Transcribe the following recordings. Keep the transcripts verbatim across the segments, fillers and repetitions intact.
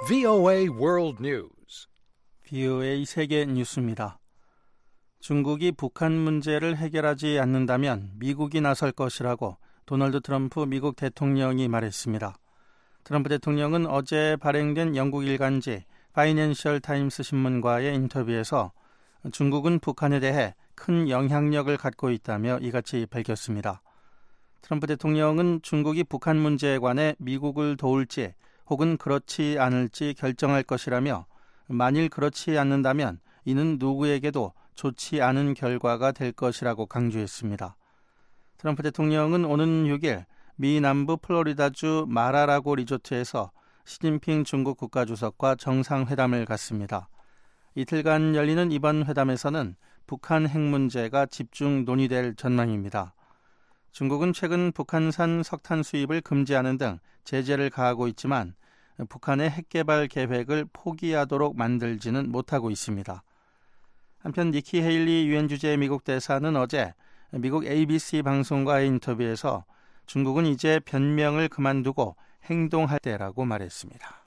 브이오에이 World News. 브이오에이 세계 뉴스입니다. 중국이 북한 문제를 해결하지 않는다면 미국이 나설 것이라고 도널드 트럼프 미국 대통령이 말했습니다. 트럼프 대통령은 어제 발행된 영국 일간지 파이낸셜 타임스 신문과의 인터뷰에서 중국은 북한에 대해 큰 영향력을 갖고 있다며 이같이 밝혔습니다. 트럼프 대통령은 중국이 북한 문제에 관해 미국을 도울지 혹은 그렇지 않을지 결정할 것이라며 만일 그렇지 않는다면 이는 누구에게도 좋지 않은 결과가 될 것이라고 강조했습니다. 트럼프 대통령은 오는 육 일 미 남부 플로리다주 마라라고 리조트에서 시진핑 중국 국가주석과 정상회담을 갖습니다. 이틀간 열리는 이번 회담에서는 북한 핵 문제가 집중 논의될 전망입니다. 중국은 최근 북한산 석탄 수입을 금지하는 등 제재를 가하고 있지만 북한의 핵개발 계획을 포기하도록 만들지는 못하고 있습니다. 한편 니키 헤일리 유엔 주재 미국 대사는 어제 미국 에이비씨 방송과의 인터뷰에서 중국은 이제 변명을 그만두고 행동할 때라고 말했습니다.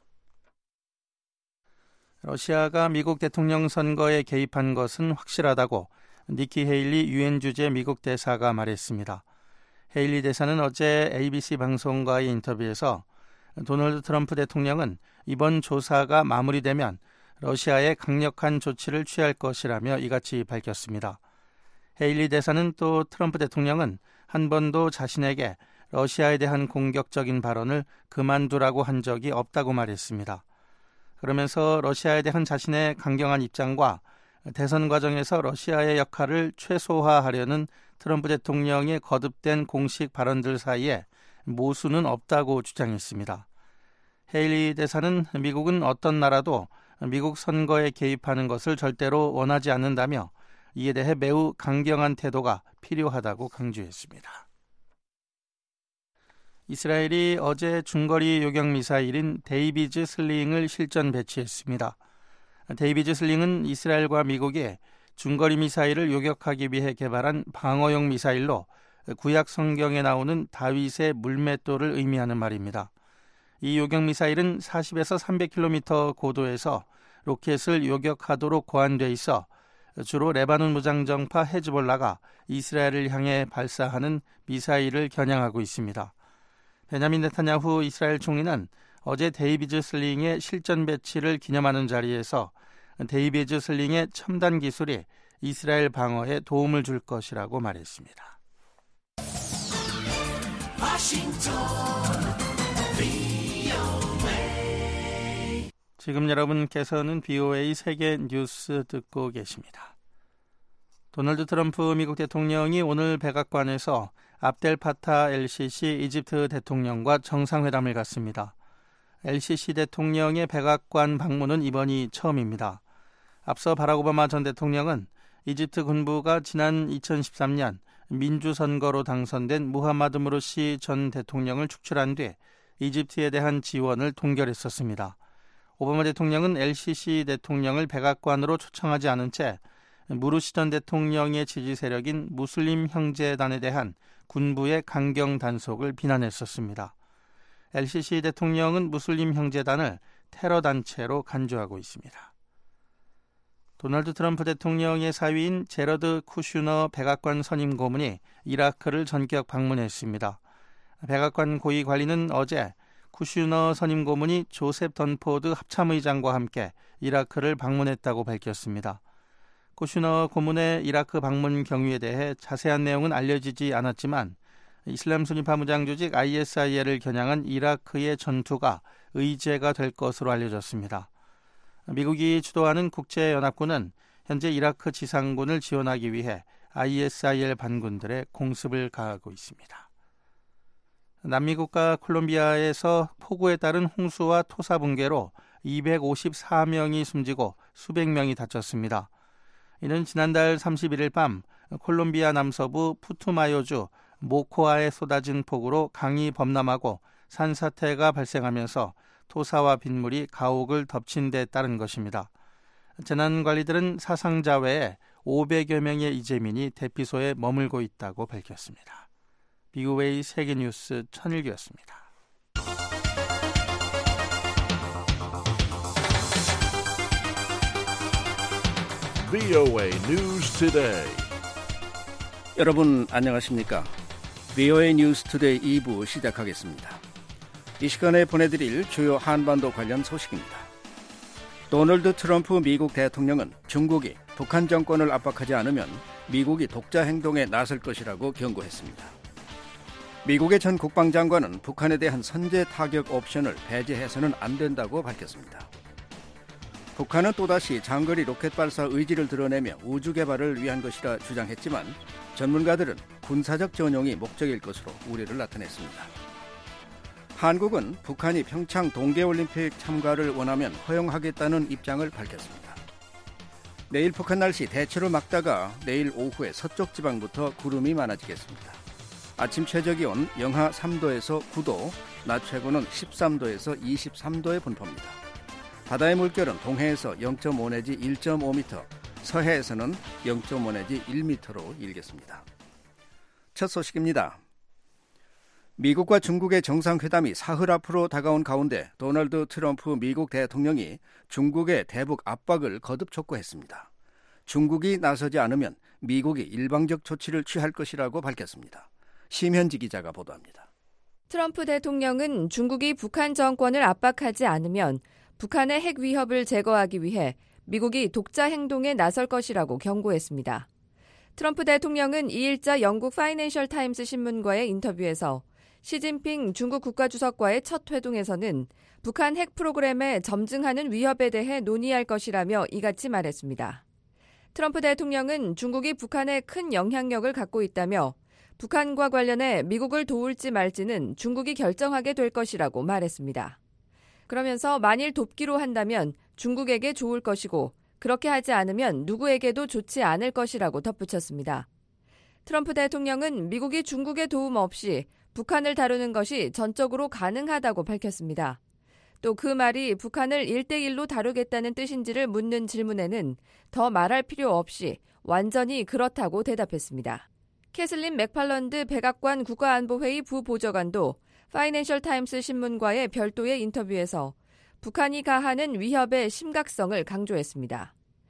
러시아가 미국 대통령 선거에 개입한 것은 확실하다고 니키 헤일리 유엔 주재 미국 대사가 말했습니다. 헤일리 대사는 어제 에이비씨 방송과의 인터뷰에서 도널드 트럼프 대통령은 이번 조사가 마무리되면 러시아에 강력한 조치를 취할 것이라며 이같이 밝혔습니다. 헤일리 대사는 또 트럼프 대통령은 한 번도 자신에게 러시아에 대한 공격적인 발언을 그만두라고 한 적이 없다고 말했습니다. 그러면서 러시아에 대한 자신의 강경한 입장과 대선 과정에서 러시아의 역할을 최소화하려는 트럼프 대통령의 거듭된 공식 발언들 사이에 모순은 없다고 주장했습니다. 헤일리 대사는 미국은 어떤 나라도 미국 선거에 개입하는 것을 절대로 원하지 않는다며 이에 대해 매우 강경한 태도가 필요하다고 강조했습니다. 이스라엘이 어제 중거리 요격 미사일인 데이비즈 슬링을 실전 배치했습니다. 데이비즈 슬링은 이스라엘과 미국이 중거리 미사일을 요격하기 위해 개발한 방어용 미사일로 구약 성경에 나오는 다윗의 물맷돌을 의미하는 말입니다. 이 요격 미사일은 사십에서 삼백 킬로미터 고도에서 로켓을 요격하도록 고안돼 있어 주로 레바논 무장정파 헤즈볼라가 이스라엘을 향해 발사하는 미사일을 겨냥하고 있습니다. 베냐민 네타냐후 이스라엘 총리는 어제 데이비즈 슬링의 실전 배치를 기념하는 자리에서 데이비즈 슬링의 첨단 기술이 이스라엘 방어에 도움을 줄 것이라고 말했습니다. 지금 여러분께서는 브이오에이 세계 뉴스 듣고 계십니다. 도널드 트럼프 미국 대통령이 오늘 백악관에서 압델파타 엘시시 이집트 대통령과 정상회담을 갖습니다. 엘시시 대통령의 백악관 방문은 이번이 처음입니다. 앞서 바락 오바마 전 대통령은 이집트 군부가 지난 이천십삼 년 민주선거로 당선된 무하마드 무르시 전 대통령을 축출한 뒤 이집트에 대한 지원을 동결했었습니다. 오바마 대통령은 엘시시 대통령을 백악관으로 초청하지 않은 채 무르시 전 대통령의 지지 세력인 무슬림 형제단에 대한 군부의 강경 단속을 비난했었습니다. 엘시시 대통령은 무슬림 형제단을 테러 단체로 간주하고 있습니다. 도널드 트럼프 대통령의 사위인 제러드 쿠슈너 백악관 선임 고문이 이라크를 전격 방문했습니다. 백악관 고위 관리는 어제 쿠슈너 선임 고문이 조셉 던포드 합참의장과 함께 이라크를 방문했다고 밝혔습니다. 쿠슈너 고문의 이라크 방문 경위에 대해 자세한 내용은 알려지지 않았지만 이슬람 순위파 무장 조직 아이에스아이엘을 겨냥한 이라크의 전투가 의제가 될 것으로 알려졌습니다. 미국이 주도하는 국제연합군은 현재 이라크 지상군을 지원하기 위해 아이에스아이엘 반군들의 공습을 가하고 있습니다. 남미 국가 콜롬비아에서 폭우에 따른 홍수와 토사 붕괴로 이백오십사 명이 숨지고 수백 명이 다쳤습니다. 이는 지난달 삼십일 일 밤 콜롬비아 남서부 푸투마요주 모코아에 쏟아진 폭우로 강이 범람하고 산사태가 발생하면서 토사와 빗물이 가옥을 덮친 데 따른 것입니다. 재난관리들은 사상자 외에 오백여 명의 이재민이 대피소에 머물고 있다고 밝혔습니다. 브이오에이 세계뉴스 천일규였습니다. 브이오에이 News Today. 여러분 안녕하십니까? 브이오에이 뉴스 투데이 이 부 시작하겠습니다. 이 시간에 보내드릴 주요 한반도 관련 소식입니다. 도널드 트럼프 미국 대통령은 중국이 북한 정권을 압박하지 않으면 미국이 독자 행동에 나설 것이라고 경고했습니다. 미국의 전 국방장관은 북한에 대한 선제 타격 옵션을 배제해서는 안 된다고 밝혔습니다. 북한은 또다시 장거리 로켓 발사 의지를 드러내며 우주 개발을 위한 것이라 주장했지만 전문가들은 군사적 전용이 목적일 것으로 우려를 나타냈습니다. 한국은 북한이 평창 동계올림픽 참가를 원하면 허용하겠다는 입장을 밝혔습니다. 내일 북한 날씨 대체로 맑다가 내일 오후에 서쪽 지방부터 구름이 많아지겠습니다. 아침 최저기온 영하 삼 도에서 구 도, 낮 최고는 십삼 도에서 이십삼 도의 분포입니다. 바다의 물결은 동해에서 영 점 오 내지 일 점 오 미터, 서해에서는 영 점 오 내지 일 미터로 일겠습니다. 첫 소식입니다. 미국과 중국의 정상회담이 사흘 앞으로 다가온 가운데 도널드 트럼프 미국 대통령이 중국의 대북 압박을 거듭 촉구했습니다. 중국이 나서지 않으면 미국이 일방적 조치를 취할 것이라고 밝혔습니다. 심현지 기자가 보도합니다. 트럼프 대통령은 중국이 북한 정권을 압박하지 않으면 북한의 핵 위협을 제거하기 위해 미국이 독자 행동에 나설 것이라고 경고했습니다. 트럼프 대통령은 이일자 영국 파이낸셜 타임스 신문과의 인터뷰에서 시진핑 중국 국가주석과의 첫 회동에서는 북한 핵 프로그램에 점증하는 위협에 대해 논의할 것이라며 이같이 말했습니다. 트럼프 대통령은 중국이 북한에 큰 영향력을 갖고 있다며 북한과 관련해 미국을 도울지 말지는 중국이 결정하게 될 것이라고 말했습니다. 그러면서 만일 돕기로 한다면 중국에게 좋을 것이고 그렇게 하지 않으면 누구에게도 좋지 않을 것이라고 덧붙였습니다. 트럼프 대통령은 미국이 중국의 도움 없이 북한을 다루는 것이 전적으로 가능하다고 밝혔습니다. 또 그 말이 북한을 일 대일로 다루겠다는 뜻인지를 묻는 질문에는 더 말할 필요 없이 완전히 그렇다고 대답했습니다. 캐슬린 맥팔런드 백악관 국가안보회의 부보좌관도 파이낸셜 타임스 신문과의 별도의 인터뷰에서 북한이 가하는 위협의 심각성을 강조했습니다.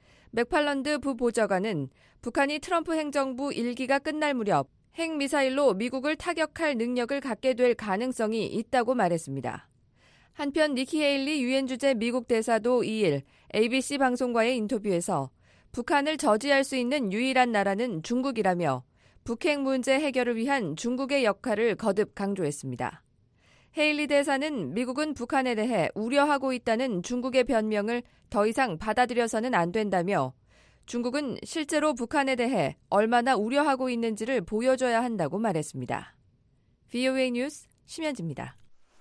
맥팔런드 부보좌관은 북한이 트럼프 행정부 일 기가 끝날 무렵 핵미사일로 미국을 타격할 능력을 갖게 될 가능성이 있다고 말했습니다. 한편 니키 헤일리 유엔 주재 미국 대사도 이일 에이비씨 방송과의 인터뷰에서 북한을 저지할 수 있는 유일한 나라는 중국이라며 북핵 문제 해결을 위한 중국의 역할을 거듭 강조했습니다. 헤일리 대사는 미국은 북한에 대해 우려하고 있다는 중국의 변명을 더 이상 받아들여서는 안 된다며 중국은 실제로 북한에 대해 얼마나 우려하고 있는지를 보여줘야 한다고 말했습니다. 브이오에이 뉴스 심현지입니다.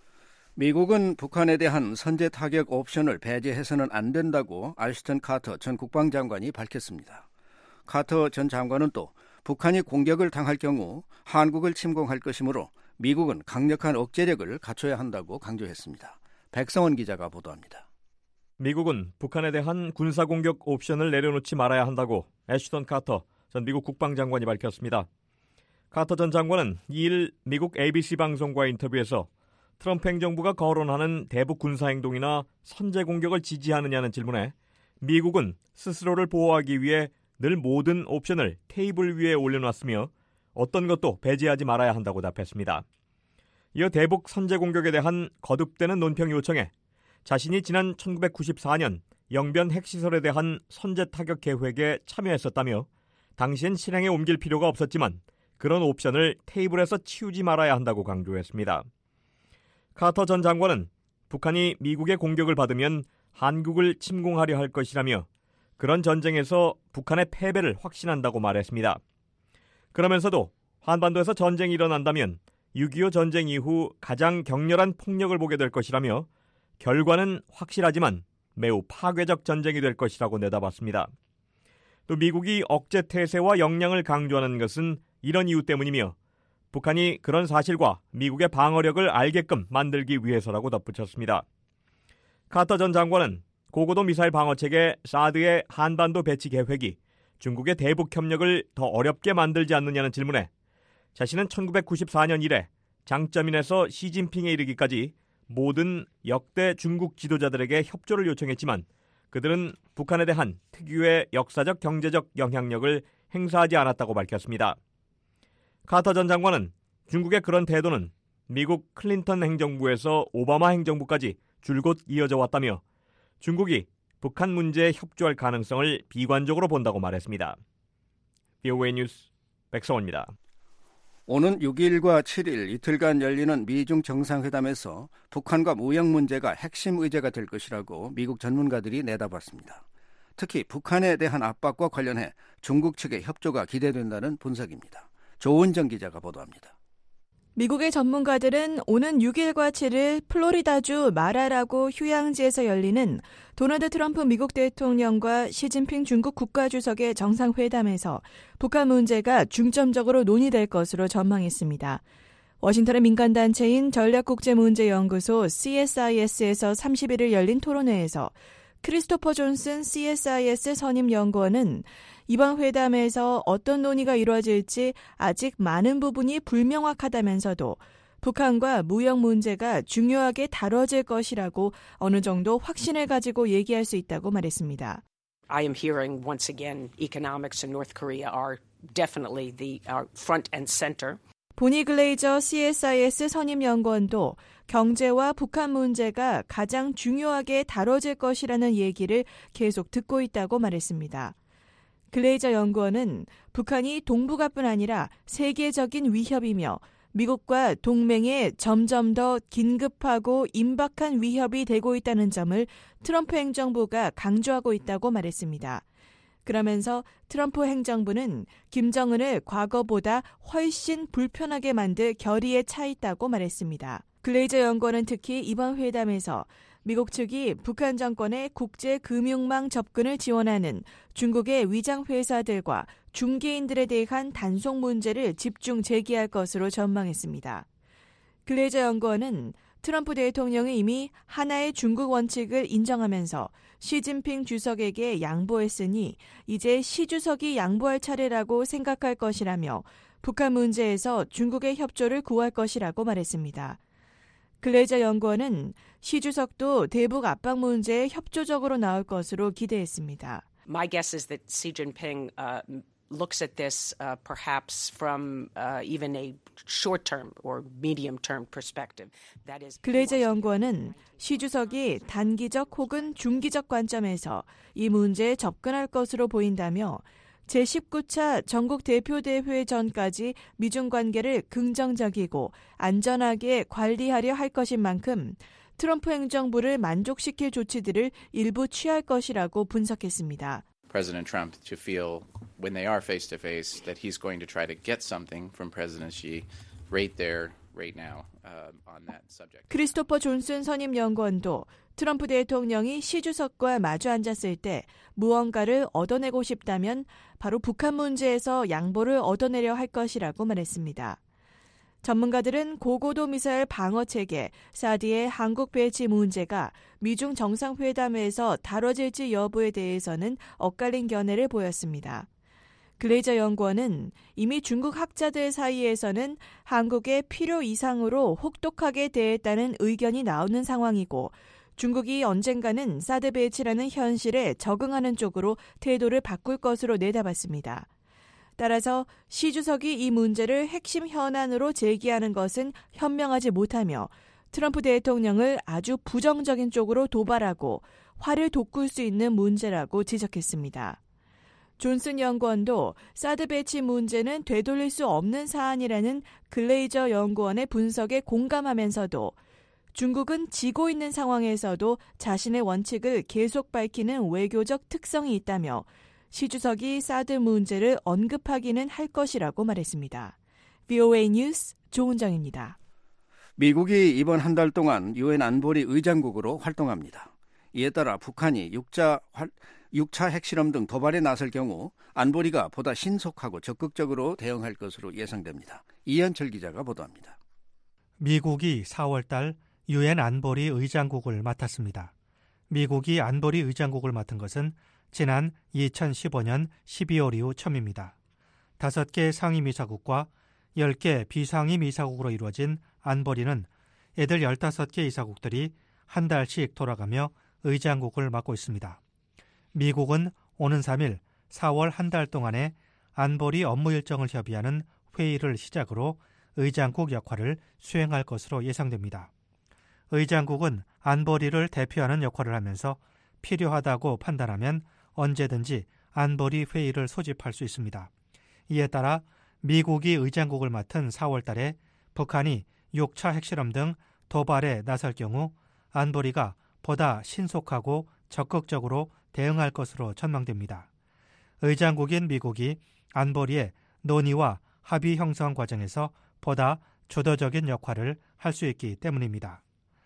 미국은 북한에 대한 선제 타격 옵션을 배제해서는 안 된다고 알스턴 카터 전 국방장관이 밝혔습니다. 카터 전 장관은 또 북한이 공격을 당할 경우 한국을 침공할 것이므로 미국은 강력한 억제력을 갖춰야 한다고 강조했습니다. 백성원 기자가 보도합니다. 미국은 북한에 대한 군사공격 옵션을 내려놓지 말아야 한다고 애쉬턴 카터 전 미국 국방장관이 밝혔습니다. 카터 전 장관은 이일 미국 에이비씨 방송과의 인터뷰에서 트럼프 행정부가 거론하는 대북 군사행동이나 선제 공격을 지지하느냐는 질문에 미국은 스스로를 보호하기 위해 늘 모든 옵션을 테이블 위에 올려놨으며 어떤 것도 배제하지 말아야 한다고 답했습니다. 이어 대북 선제 공격에 대한 거듭되는 논평 요청에 자신이 지난 천구백구십사 년 영변 핵시설에 대한 선제 타격 계획에 참여했었다며 당시엔 실행에 옮길 필요가 없었지만 그런 옵션을 테이블에서 치우지 말아야 한다고 강조했습니다. 카터 전 장관은 북한이 미국의 공격을 받으면 한국을 침공하려 할 것이라며 그런 전쟁에서 북한의 패배를 확신한다고 말했습니다. 그러면서도 한반도에서 전쟁이 일어난다면 육이오 전쟁 이후 가장 격렬한 폭력을 보게 될 것이라며 결과는 확실하지만 매우 파괴적 전쟁이 될 것이라고 내다봤습니다. 또 미국이 억제 태세와 역량을 강조하는 것은 이런 이유 때문이며 북한이 그런 사실과 미국의 방어력을 알게끔 만들기 위해서라고 덧붙였습니다. 카터 전 장관은 고고도 미사일 방어체계 사드의 한반도 배치 계획이 중국의 대북 협력을 더 어렵게 만들지 않느냐는 질문에 자신은 천구백구십사 년 이래 장쩌민에서 시진핑에 이르기까지 모든 역대 중국 지도자들에게 협조를 요청했지만 그들은 북한에 대한 특유의 역사적 경제적 영향력을 행사하지 않았다고 밝혔습니다. 카터 전 장관은 중국의 그런 태도는 미국 클린턴 행정부에서 오바마 행정부까지 줄곧 이어져 왔다며 중국이 북한 문제에 협조할 가능성을 비관적으로 본다고 말했습니다. 비오에이 뉴스 백성원입니다. 오는 육 일과 칠 일 이틀간 열리는 미중 정상회담에서 북한과 무역 문제가 핵심 의제가 될 것이라고 미국 전문가들이 내다봤습니다. 특히 북한에 대한 압박과 관련해 중국 측의 협조가 기대된다는 분석입니다. 조은정 기자가 보도합니다. 미국의 전문가들은 오는 육 일과 칠 일 플로리다주 마라라고 휴양지에서 열리는 도널드 트럼프 미국 대통령과 시진핑 중국 국가주석의 정상회담에서 북한 문제가 중점적으로 논의될 것으로 전망했습니다. 워싱턴의 민간단체인 전략국제문제연구소 씨에스아이에스에서 삼십일 일 열린 토론회에서 크리스토퍼 존슨 씨에스아이에스 선임연구원은 이번 회담에서 어떤 논의가 이루어질지 아직 많은 부분이 불명확하다면서도 북한과 무역 문제가 중요하게 다뤄질 것이라고 어느 정도 확신을 가지고 얘기할 수 있다고 말했습니다. I am hearing once again economics and North Korea are definitely the uh, front and center. 보니 글레이저 씨에스아이에스 선임연구원도 경제와 북한 문제가 가장 중요하게 다뤄질 것이라는 얘기를 계속 듣고 있다고 말했습니다. 글레이저 연구원은 북한이 동북아뿐 아니라 세계적인 위협이며 미국과 동맹에 점점 더 긴급하고 임박한 위협이 되고 있다는 점을 트럼프 행정부가 강조하고 있다고 말했습니다. 그러면서 트럼프 행정부는 김정은을 과거보다 훨씬 불편하게 만들 결의에 차 있다고 말했습니다. 글레이저 연구원은 특히 이번 회담에서 미국 측이 북한 정권의 국제금융망 접근을 지원하는 중국의 위장회사들과 중개인들에 대한 단속 문제를 집중 제기할 것으로 전망했습니다. 글레이저 연구원은 트럼프 대통령이 이미 하나의 중국 원칙을 인정하면서 시진핑 주석에게 양보했으니 이제 시 주석이 양보할 차례라고 생각할 것이라며 북한 문제에서 중국의 협조를 구할 것이라고 말했습니다. 글레이저 연구원은 시 주석도 대북 압박 문제에 협조적으로 나올 것으로 기대했습니다. My guess is that Xi Jinping uh, looks at this uh, perhaps from uh, even a short-term or medium-term perspective. That is. 글레이저 연구원은 시 주석이 단기적 혹은 중기적 관점에서 이 문제에 접근할 것으로 보인다며 제십구 차 전국 대표대회 전까지 미중 관계를 긍정적이고 안전하게 관리하려 할 것인 만큼 트럼프 행정부를 만족시킬 조치들을 일부 취할 것이라고 분석했습니다. President Trump to feel when they are face to face that he's going to try to get something from President Xi right there, right now uh, on that subject. 크리스토퍼 존슨 선임 연구원도 트럼프 대통령이 시 주석과 마주 앉았을 때 무언가를 얻어내고 싶다면 바로 북한 문제에서 양보를 얻어내려 할 것이라고 말했습니다. 전문가들은 고고도 미사일 방어체계 사드의 한국 배치 문제가 미중 정상회담에서 다뤄질지 여부에 대해서는 엇갈린 견해를 보였습니다. 글레이저 연구원은 이미 중국 학자들 사이에서는 한국의 필요 이상으로 혹독하게 대했다는 의견이 나오는 상황이고 중국이 언젠가는 사드 배치라는 현실에 적응하는 쪽으로 태도를 바꿀 것으로 내다봤습니다. 따라서 시 주석이 이 문제를 핵심 현안으로 제기하는 것은 현명하지 못하며 트럼프 대통령을 아주 부정적인 쪽으로 도발하고 화를 돋굴 수 있는 문제라고 지적했습니다. 존슨 연구원도 사드 배치 문제는 되돌릴 수 없는 사안이라는 글레이저 연구원의 분석에 공감하면서도 중국은 지고 있는 상황에서도 자신의 원칙을 계속 밝히는 외교적 특성이 있다며 시 주석이 사드 문제를 언급하기는 할 것이라고 말했습니다. 비오에이 뉴스 조은정입니다. 미국이 이번 한 달 동안 유엔 안보리 의장국으로 활동합니다. 이에 따라 북한이 육자, 육차 핵실험 등 도발에 나설 경우 안보리가 보다 신속하고 적극적으로 대응할 것으로 예상됩니다. 이현철 기자가 보도합니다. 미국이 사월 달 유엔 안보리 의장국을 맡았습니다. 미국이 안보리 의장국을 맡은 것은 지난 이천십오 년 십이월 이후 처음입니다. 다섯 개 상임이사국과 열 개 비상임이사국으로 이루어진 안보리는 애들 열다섯 개 이사국들이 한 달씩 돌아가며 의장국을 맡고 있습니다. 미국은 오는 삼 일 사월 한 달 동안의 안보리 업무 일정을 협의하는 회의를 시작으로 의장국 역할을 수행할 것으로 예상됩니다. 의장국은 안보리를 대표하는 역할을 하면서 필요하다고 판단하면 언제든지 안보리 회의를 소집할 수 있습니다. 이에 따라 미국이 의장국을 맡은 사월 달에 북한이 육 차 핵실험 등 도발에 나설 경우 안보리가 보다 신속하고 적극적으로 대응할 것으로 전망됩니다. 의장국인 미국이 안보리의 논의와 합의 형성 과정에서 보다 주도적인 역할을 할 수 있기 때문입니다.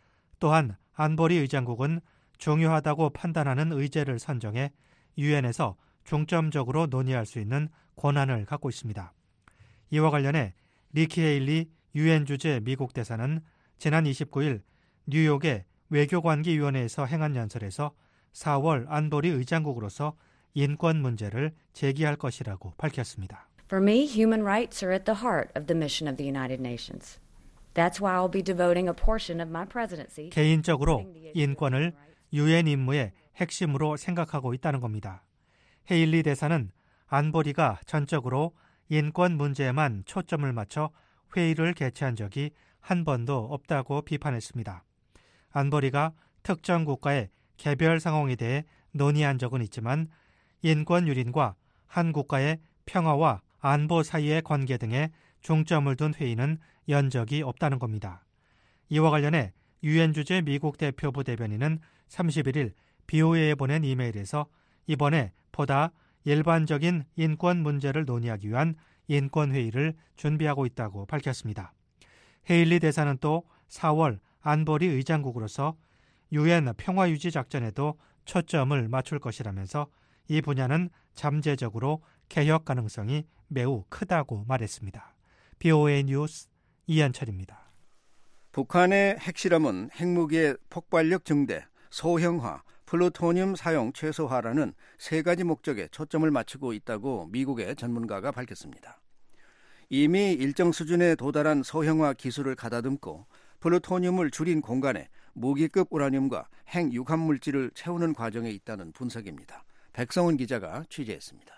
또한 안보리 의장국은 중요하다고 판단하는 의제를 선정해 유엔에서 중점적으로 논의할 수 있는 권한을 갖고 있습니다. 이와 관련해 니키 헤일리 유엔 주재 미국 대사는 지난 이십구 일 뉴욕의 외교관계위원회에서 행한 연설에서 사월 안보리 의장국으로서 인권 문제를 제기할 것이라고 밝혔습니다. For me, human rights are at the heart of the mission of the United Nations. That's why I'll be devoting a portion of my presidency. 개인적으로 인권을 유엔 임무의 핵심으로 생각하고 있다는 겁니다. 헤일리 대사는 안보리가 전적으로 인권 문제에만 초점을 맞춰 회의를 개최한 적이 한 번도 없다고 비판했습니다. 안보리가 특정 국가의 개별 상황에 대해 논의한 적은 있지만 인권 유린과 한 국가의 평화와 안보 사이의 관계 등에 중점을 둔 회의는 연 적이 없다는 겁니다. 이와 관련해 유엔 주재 미국 대표부 대변인은 삼십일 일 비오에이에 보낸 이메일에서 이번에 보다 일반적인 인권 문제를 논의하기 위한 인권회의를 준비하고 있다고 밝혔습니다. 헤일리 대사는 또 사월 안보리 의장국으로서 유엔 평화유지 작전에도 초점을 맞출 것이라면서 이 분야는 잠재적으로 개혁 가능성이 매우 크다고 말했습니다. 비오에이 뉴스 이한철입니다. 북한의 핵실험은 핵무기의 폭발력 증대, 소형화, 플루토늄 사용 최소화라는 세 가지 목적에 초점을 맞추고 있다고 미국의 전문가가 밝혔습니다. 이미 일정 수준에 도달한 소형화 기술을 가다듬고 플루토늄을 줄인 공간에 무기급 우라늄과 핵 육합 물질을 채우는 과정에 있다는 분석입니다. 백성훈 기자가 취재했습니다.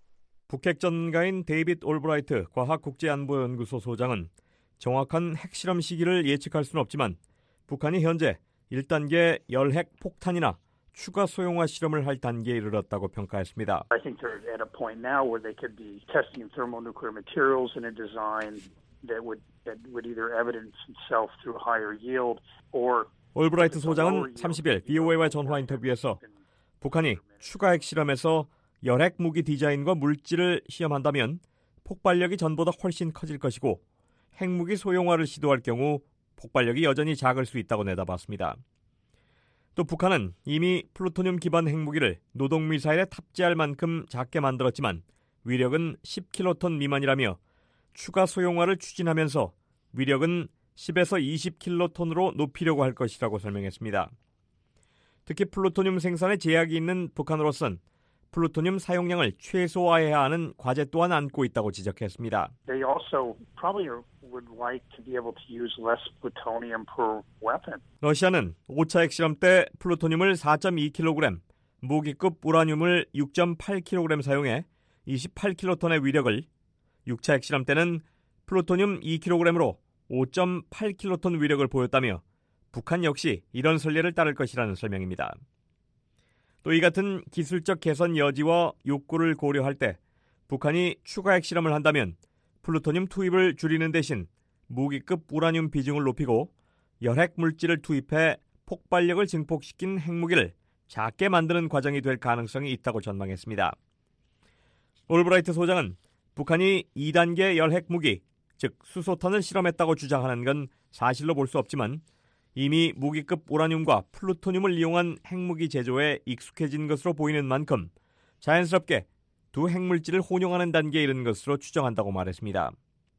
북핵 전문가인 데이빗 올브라이트 과학국제안보연구소 소장은 정확한 핵실험 시기를 예측할 수는 없지만 북한이 현재 일 단계 열핵 폭탄이나 추가 소형화 실험을 할 단계에 이르렀다고 평가했습니다. I think they're at a point now where they could be testing thermonuclear materials in a design that would that would either evidence itself through higher yield or 올브라이트 소장은 삼십 일 비오에이와 전화 인터뷰에서 북한이 추가 핵실험에서 열핵 무기 디자인과 물질을 시험한다면 폭발력이 전보다 훨씬 커질 것이고 핵무기 소형화를 시도할 경우 폭발력이 여전히 작을 수 있다고 내다봤습니다. 또 북한은 이미 플루토늄 기반 핵무기를 노동미사일에 탑재할 만큼 작게 만들었지만 위력은 십 킬로톤 미만이라며 추가 소형화를 추진하면서 위력은 십에서 이십 킬로톤으로 높이려고 할 것이라고 설명했습니다. 특히 플루토늄 생산에 제약이 있는 북한으로선 플루토늄 사용량을 최소화해야 하는 과제 또한 안고 있다고 지적했습니다. They also probably would like to be able to use less plutonium per weapon. 러시아는 오 차 핵실험 때 플루토늄을 사 점 이 킬로그램, 무기급 우라늄을 육 점 팔 킬로그램 사용해 이십팔 킬로톤의 위력을, 육 차 핵실험 때는 플루토늄 이 킬로그램으로 오 점 팔 킬로톤 위력을 보였다며 북한 역시 이런 선례를 따를 것이라는 설명입니다. 또 이 같은 기술적 개선 여지와 욕구를 고려할 때 북한이 추가 핵실험을 한다면 플루토늄 투입을 줄이는 대신 무기급 우라늄 비중을 높이고 열핵 물질을 투입해 폭발력을 증폭시킨 핵무기를 작게 만드는 과정이 될 가능성이 있다고 전망했습니다. 올브라이트 소장은 북한이 이 단계 열핵 무기, 즉 수소탄을 실험했다고 주장하는 건 사실로 볼 수 없지만 이미 무기급 우라늄과 플루토늄을 이용한 핵무기 제조에 익숙해진 것으로 보이는 만큼 자연스럽게 두 핵물질을 혼용하는 단계에 이른 것으로 추정한다고 말했습니다.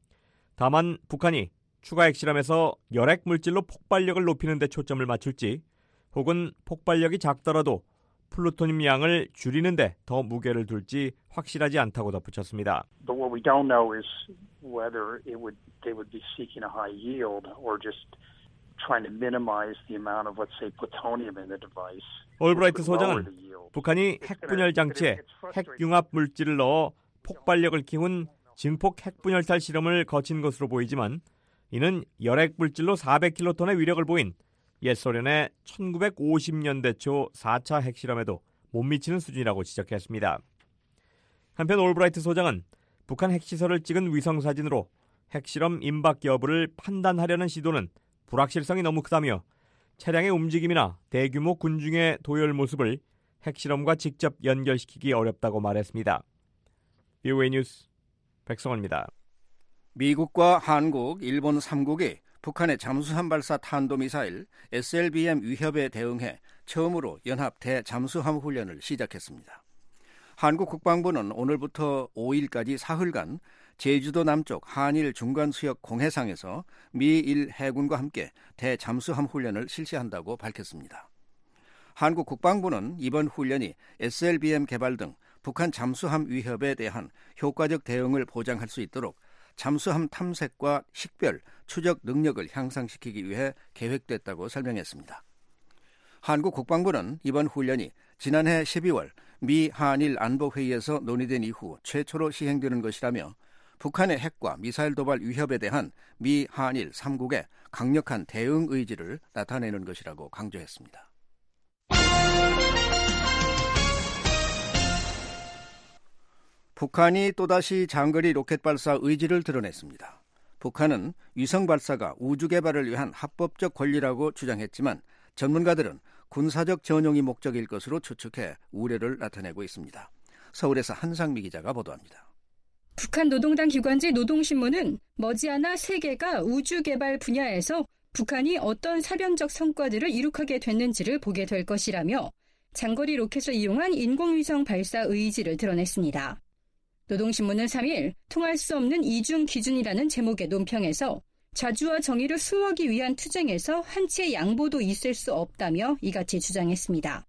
다만 북한이 추가 핵실험에서 열핵 물질로 폭발력을 높이는 데 초점을 맞출지 혹은 폭발력이 작더라도 플루토늄 양을 줄이는 데 더 무게를 둘지 확실하지 않다고 덧붙였습니다. But what we don't know is whether it would they would be seeking a high yield or just trying to minimize the amount of, let's say, plutonium in the device. 올브라이트 소장은 북한이 핵분열 장치에 핵융합 물질을 넣어 폭발력을 키운 진폭 핵분열탈 실험을 거친 것으로 보이지만 이는 열핵 물질로 사백 킬로톤의 위력을 보인 옛 소련의 천구백오십 년대 초 사 차 핵실험에도 못 미치는 수준이라고 지적했습니다. 한편 올브라이트 소장은 북한 핵시설을 찍은 위성사진으로 핵실험 임박 여부를 판단하려는 시도는 불확실성이 너무 크다며 차량의 움직임이나 대규모 군중의 도열 모습을 핵실험과 직접 연결시키기 어렵다고 말했습니다. 비오에이 뉴스 백성원입니다. 미국과 한국, 일본 삼 국이 북한의 잠수함 발사 탄도미사일 에스엘비엠 위협에 대응해 처음으로 연합 대잠수함 훈련을 시작했습니다. 한국 국방부는 오늘부터 오 일까지 사흘간 제주도 남쪽 한일 중간수역 공해상에서 미일 해군과 함께 대잠수함 훈련을 실시한다고 밝혔습니다. 한국 국방부는 이번 훈련이 에스엘비엠 개발 등 북한 잠수함 위협에 대한 효과적 대응을 보장할 수 있도록 잠수함 탐색과 식별, 추적 능력을 향상시키기 위해 계획됐다고 설명했습니다. 한국 국방부는 이번 훈련이 지난해 십이월 미 한일 안보회의에서 논의된 이후 최초로 시행되는 것이라며 북한의 핵과 미사일 도발 위협에 대한 미 한일 삼 국의 강력한 대응 의지를 나타내는 것이라고 강조했습니다. 북한이 또다시 장거리 로켓 발사 의지를 드러냈습니다. 북한은 위성 발사가 우주 개발을 위한 합법적 권리라고 주장했지만 전문가들은 군사적 전용이 목적일 것으로 추측해 우려를 나타내고 있습니다. 서울에서 한상미 기자가 보도합니다. 북한 노동당 기관지 노동신문은 머지않아 세계가 우주 개발 분야에서 북한이 어떤 사변적 성과들을 이룩하게 됐는지를 보게 될 것이라며 장거리 로켓을 이용한 인공위성 발사 의지를 드러냈습니다. 노동신문은 삼 일 통할 수 없는 이중 기준이라는 제목의 논평에서 자주와 정의를 수호하기 위한 투쟁에서 한치의 양보도 있을 수 없다며 이같이 주장했습니다.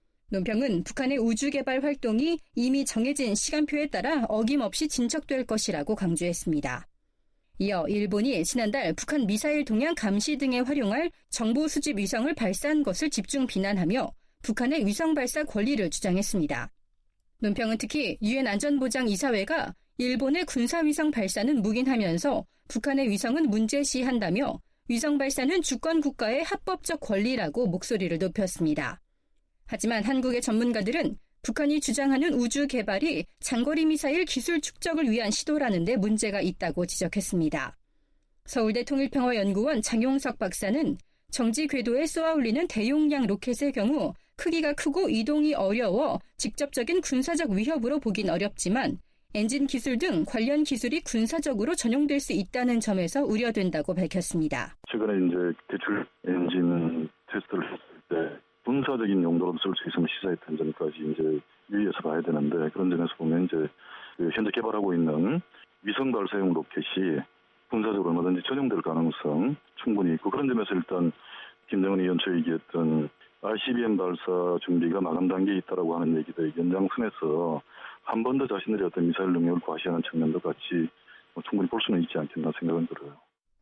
논평은 북한의 우주 개발 활동이 이미 정해진 시간표에 따라 어김없이 진척될 것이라고 강조했습니다. 이어 일본이 지난달 북한 미사일 동향 감시 등에 활용할 정보 수집 위성을 발사한 것을 집중 비난하며 북한의 위성 발사 권리를 주장했습니다. 논평은 특히 유엔 안전보장이사회가 일본의 군사위성 발사는 묵인하면서 북한의 위성은 문제시한다며 위성 발사는 주권 국가의 합법적 권리라고 목소리를 높였습니다. 하지만 한국의 전문가들은 북한이 주장하는 우주 개발이 장거리 미사일 기술 축적을 위한 시도라는 데 문제가 있다고 지적했습니다. 서울대 통일평화연구원 장용석 박사는 정지 궤도에 쏘아 올리는 대용량 로켓의 경우 크기가 크고 이동이 어려워 직접적인 군사적 위협으로 보긴 어렵지만 엔진 기술 등 관련 기술이 군사적으로 전용될 수 있다는 점에서 우려된다고 밝혔습니다. 최근에 이제 대출 엔진 테스트를 했을 때 군사적인 용도로 쓸 수 있으면 시사했던 점까지 이제 유의해서 봐야 되는데 그런 점에서 보면 이제 현재 개발하고 있는 위성 발사용 로켓이 군사적으로 얼마든지 전용될 가능성 충분히 있고 그런 점에서 일단 김정은 의원 초 얘기했던 아이씨비엠 발사 준비가 마감 단계에 있다라고 하는 얘기들 연장선에서 한 번 더 자신들의 어떤 미사일 능력을 과시하는 측면도 같이 충분히 볼 수는 있지 않겠나 생각은 들어요.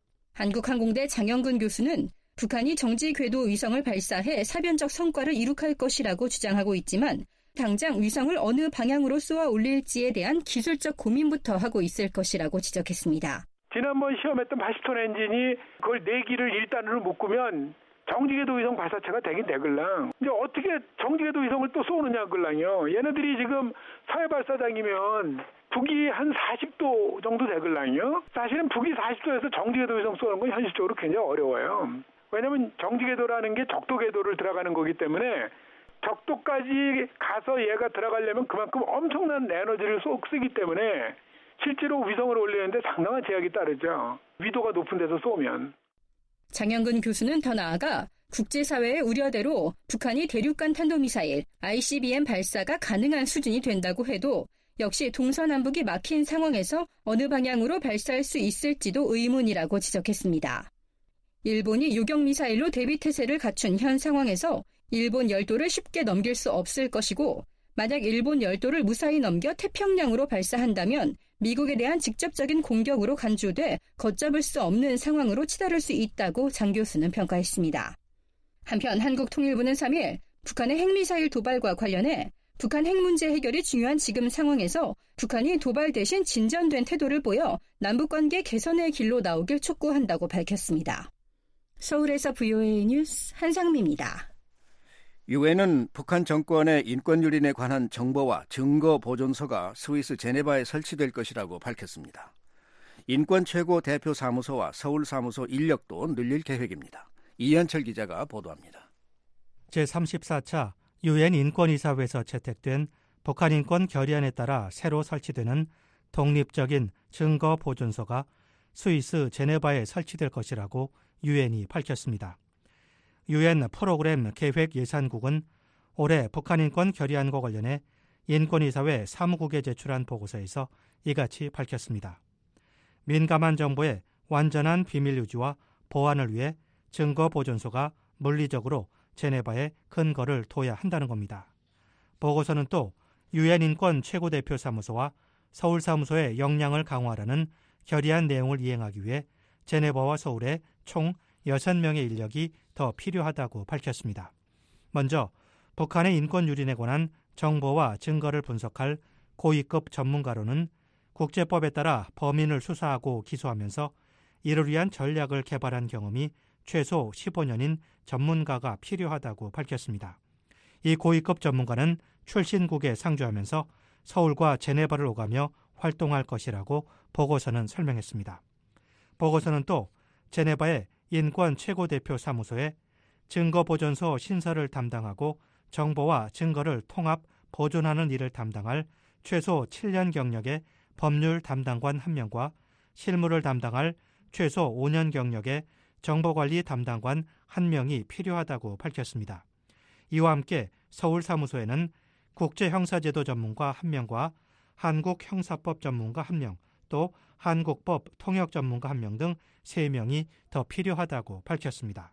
한국항공대 장영근 교수는 북한이 정지 궤도 위성을 발사해 사변적 성과를 이룩할 것이라고 주장하고 있지만 당장 위성을 어느 방향으로 쏘아 올릴지에 대한 기술적 고민부터 하고 있을 것이라고 지적했습니다. 지난번 시험했던 팔십 톤 엔진이 그걸 네 기를 일 단으로 묶으면 정지궤도 위성 발사체가 되긴 되글랑. 이제 어떻게 정지궤도 위성을 또 쏘느냐 글랑요. 얘네들이 지금 사회 발사장이면 북위 한 사십 도 정도 되글랑요. 사실은 북위 사십 도에서 정지궤도 위성 쏘는 건 현실적으로 굉장히 어려워요. 왜냐하면 정지궤도라는 게 적도궤도를 들어가는 거기 때문에 적도까지 가서 얘가 들어가려면 그만큼 엄청난 에너지를 쏙 쓰기 때문에 실제로 위성을 올리는데 상당한 제약이 따르죠. 위도가 높은 데서 쏘면. 장영근 교수는 더 나아가 국제사회의 우려대로 북한이 대륙간 탄도미사일 아이씨비엠 발사가 가능한 수준이 된다고 해도 역시 동서남북이 막힌 상황에서 어느 방향으로 발사할 수 있을지도 의문이라고 지적했습니다. 일본이 요격미사일로 대비태세를 갖춘 현 상황에서 일본 열도를 쉽게 넘길 수 없을 것이고 만약 일본 열도를 무사히 넘겨 태평양으로 발사한다면 미국에 대한 직접적인 공격으로 간주돼 걷잡을 수 없는 상황으로 치달을 수 있다고 장 교수는 평가했습니다. 한편 한국통일부는 삼 일 북한의 핵미사일 도발과 관련해 북한 핵 문제 해결이 중요한 지금 상황에서 북한이 도발 대신 진전된 태도를 보여 남북관계 개선의 길로 나오길 촉구한다고 밝혔습니다. 서울에서 브이오에이 뉴스 한상미입니다. 유엔은 북한 정권의 인권 유린에 관한 정보와 증거 보존소가 스위스 제네바에 설치될 것이라고 밝혔습니다. 인권 최고 대표 사무소와 서울 사무소 인력도 늘릴 계획입니다. 이현철 기자가 보도합니다. 제삼십사 차 유엔 인권이사회에서 채택된 북한 인권 결의안에 따라 새로 설치되는 독립적인 증거 보존소가 스위스 제네바에 설치될 것이라고 유엔이 밝혔습니다. 유엔 프로그램 계획예산국은 올해 북한 인권 결의안과 관련해 인권이사회 사무국에 제출한 보고서에서 이같이 밝혔습니다. 민감한 정보의 완전한 비밀 유지와 보안을 위해 증거 보존소가 물리적으로 제네바에 근거를 둬야 한다는 겁니다. 보고서는 또 유엔 인권 최고대표 사무소와 서울 사무소의 역량을 강화하라는 결의안 내용을 이행하기 위해 제네바와 서울에 총 여섯 명의 인력이 더 필요하다고 밝혔습니다. 먼저 북한의 인권 유린에 관한 정보와 증거를 분석할 고위급 전문가로는 국제법에 따라 범인을 수사하고 기소하면서 이를 위한 전략을 개발한 경험이 최소 십오 년인 전문가가 필요하다고 밝혔습니다. 이 고위급 전문가는 출신국에 상주하면서 서울과 제네바를 오가며 활동할 것이라고 보고서는 설명했습니다. 보고서는 또 제네바의 인권 최고대표 사무소에 증거보존소 신설을 담당하고 정보와 증거를 통합, 보존하는 일을 담당할 최소 칠 년 경력의 법률 담당관 한 명과 실무를 담당할 최소 오 년 경력의 정보관리 담당관 한 명이 필요하다고 밝혔습니다. 이와 함께 서울 사무소에는 국제형사제도 전문가 한 명과 한국형사법 전문가 한 명, 또 한국법 통역 전문가 한 명 등 세 명이 더 필요하다고 밝혔습니다.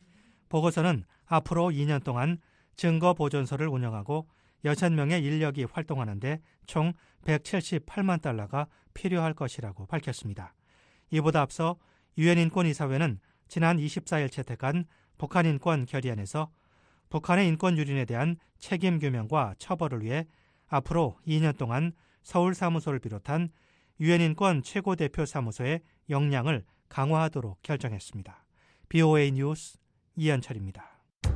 보고서는 앞으로 이 년 동안 증거보존소를 운영하고 여섯 명의 인력이 활동하는데 총 백칠십팔만 달러가 필요할 것이라고 밝혔습니다. 이보다 앞서 유엔 인권이사회는 지난 이십사 일 채택한 북한 인권 결의안에서 북한의 인권 유린에 대한 책임 규명과 처벌을 위해 앞으로 이 년 동안 서울 사무소를 비롯한 유엔 인권 최고대표 사무소의 역량을 강화하도록 결정했습니다. 브이오에이 뉴스 이현철입니다.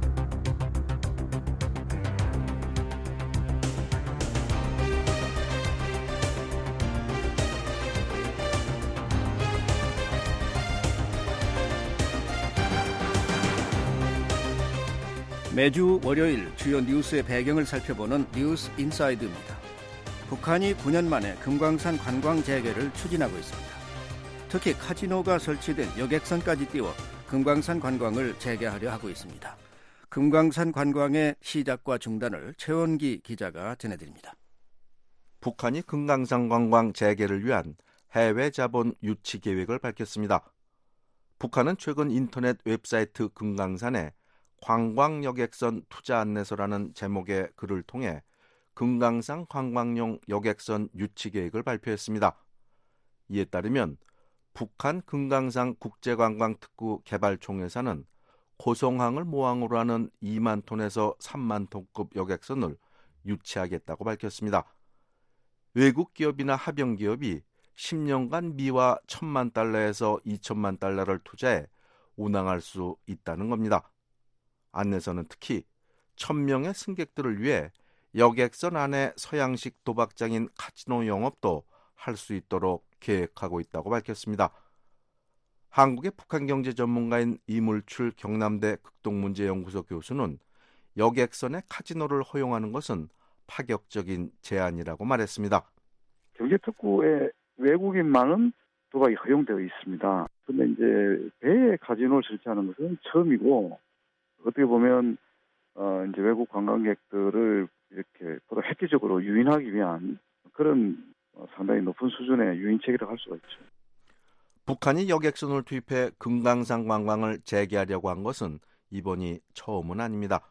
매주 월요일 주요 뉴스의 배경을 살펴보는 뉴스 인사이드입니다. 북한이 구 년 만에 금강산 관광 재개를 추진하고 있습니다. 특히 카지노가 설치된 여객선까지 띄워 금강산 관광을 재개하려 하고 있습니다. 금강산 관광의 시작과 중단을 최원기 기자가 전해드립니다. 북한이 금강산 관광 재개를 위한 해외 자본 유치 계획을 밝혔습니다. 북한은 최근 인터넷 웹사이트 금강산에 관광여객선 투자 안내서라는 제목의 글을 통해 금강산 관광용 여객선 유치 계획을 발표했습니다. 이에 따르면 북한 금강산 국제관광특구 개발총회사는 고성항을 모항으로 하는 이만 톤에서 삼만 톤급 여객선을 유치하겠다고 밝혔습니다. 외국 기업이나 합영 기업이 십 년간 미화 천만 달러에서 이천만 달러를 투자해 운항할 수 있다는 겁니다. 안내서는 특히 천 명의 승객들을 위해 여객선 안에 서양식 도박장인 카지노 영업도 할 수 있도록 계획하고 있다고 밝혔습니다. 한국의 북한 경제 전문가인 이물출 경남대 극동문제연구소 교수는 여객선에 카지노를 허용하는 것은 파격적인 제안이라고 말했습니다. 경제특구에 외국인만은 도박이 허용되어 있습니다. 그런데 이제 배에 카지노를 설치하는 것은 처음이고 어떻게 보면 어 이제 외국 관광객들을 이렇게 보다 획기적으로 유인하기 위한 그런 어, 상당히 높은 수준의 유인책이라고 할 수가 있죠. 북한이 여객선을 투입해 금강산 관광을 재개하려고 한 것은 이번이 처음은 아닙니다.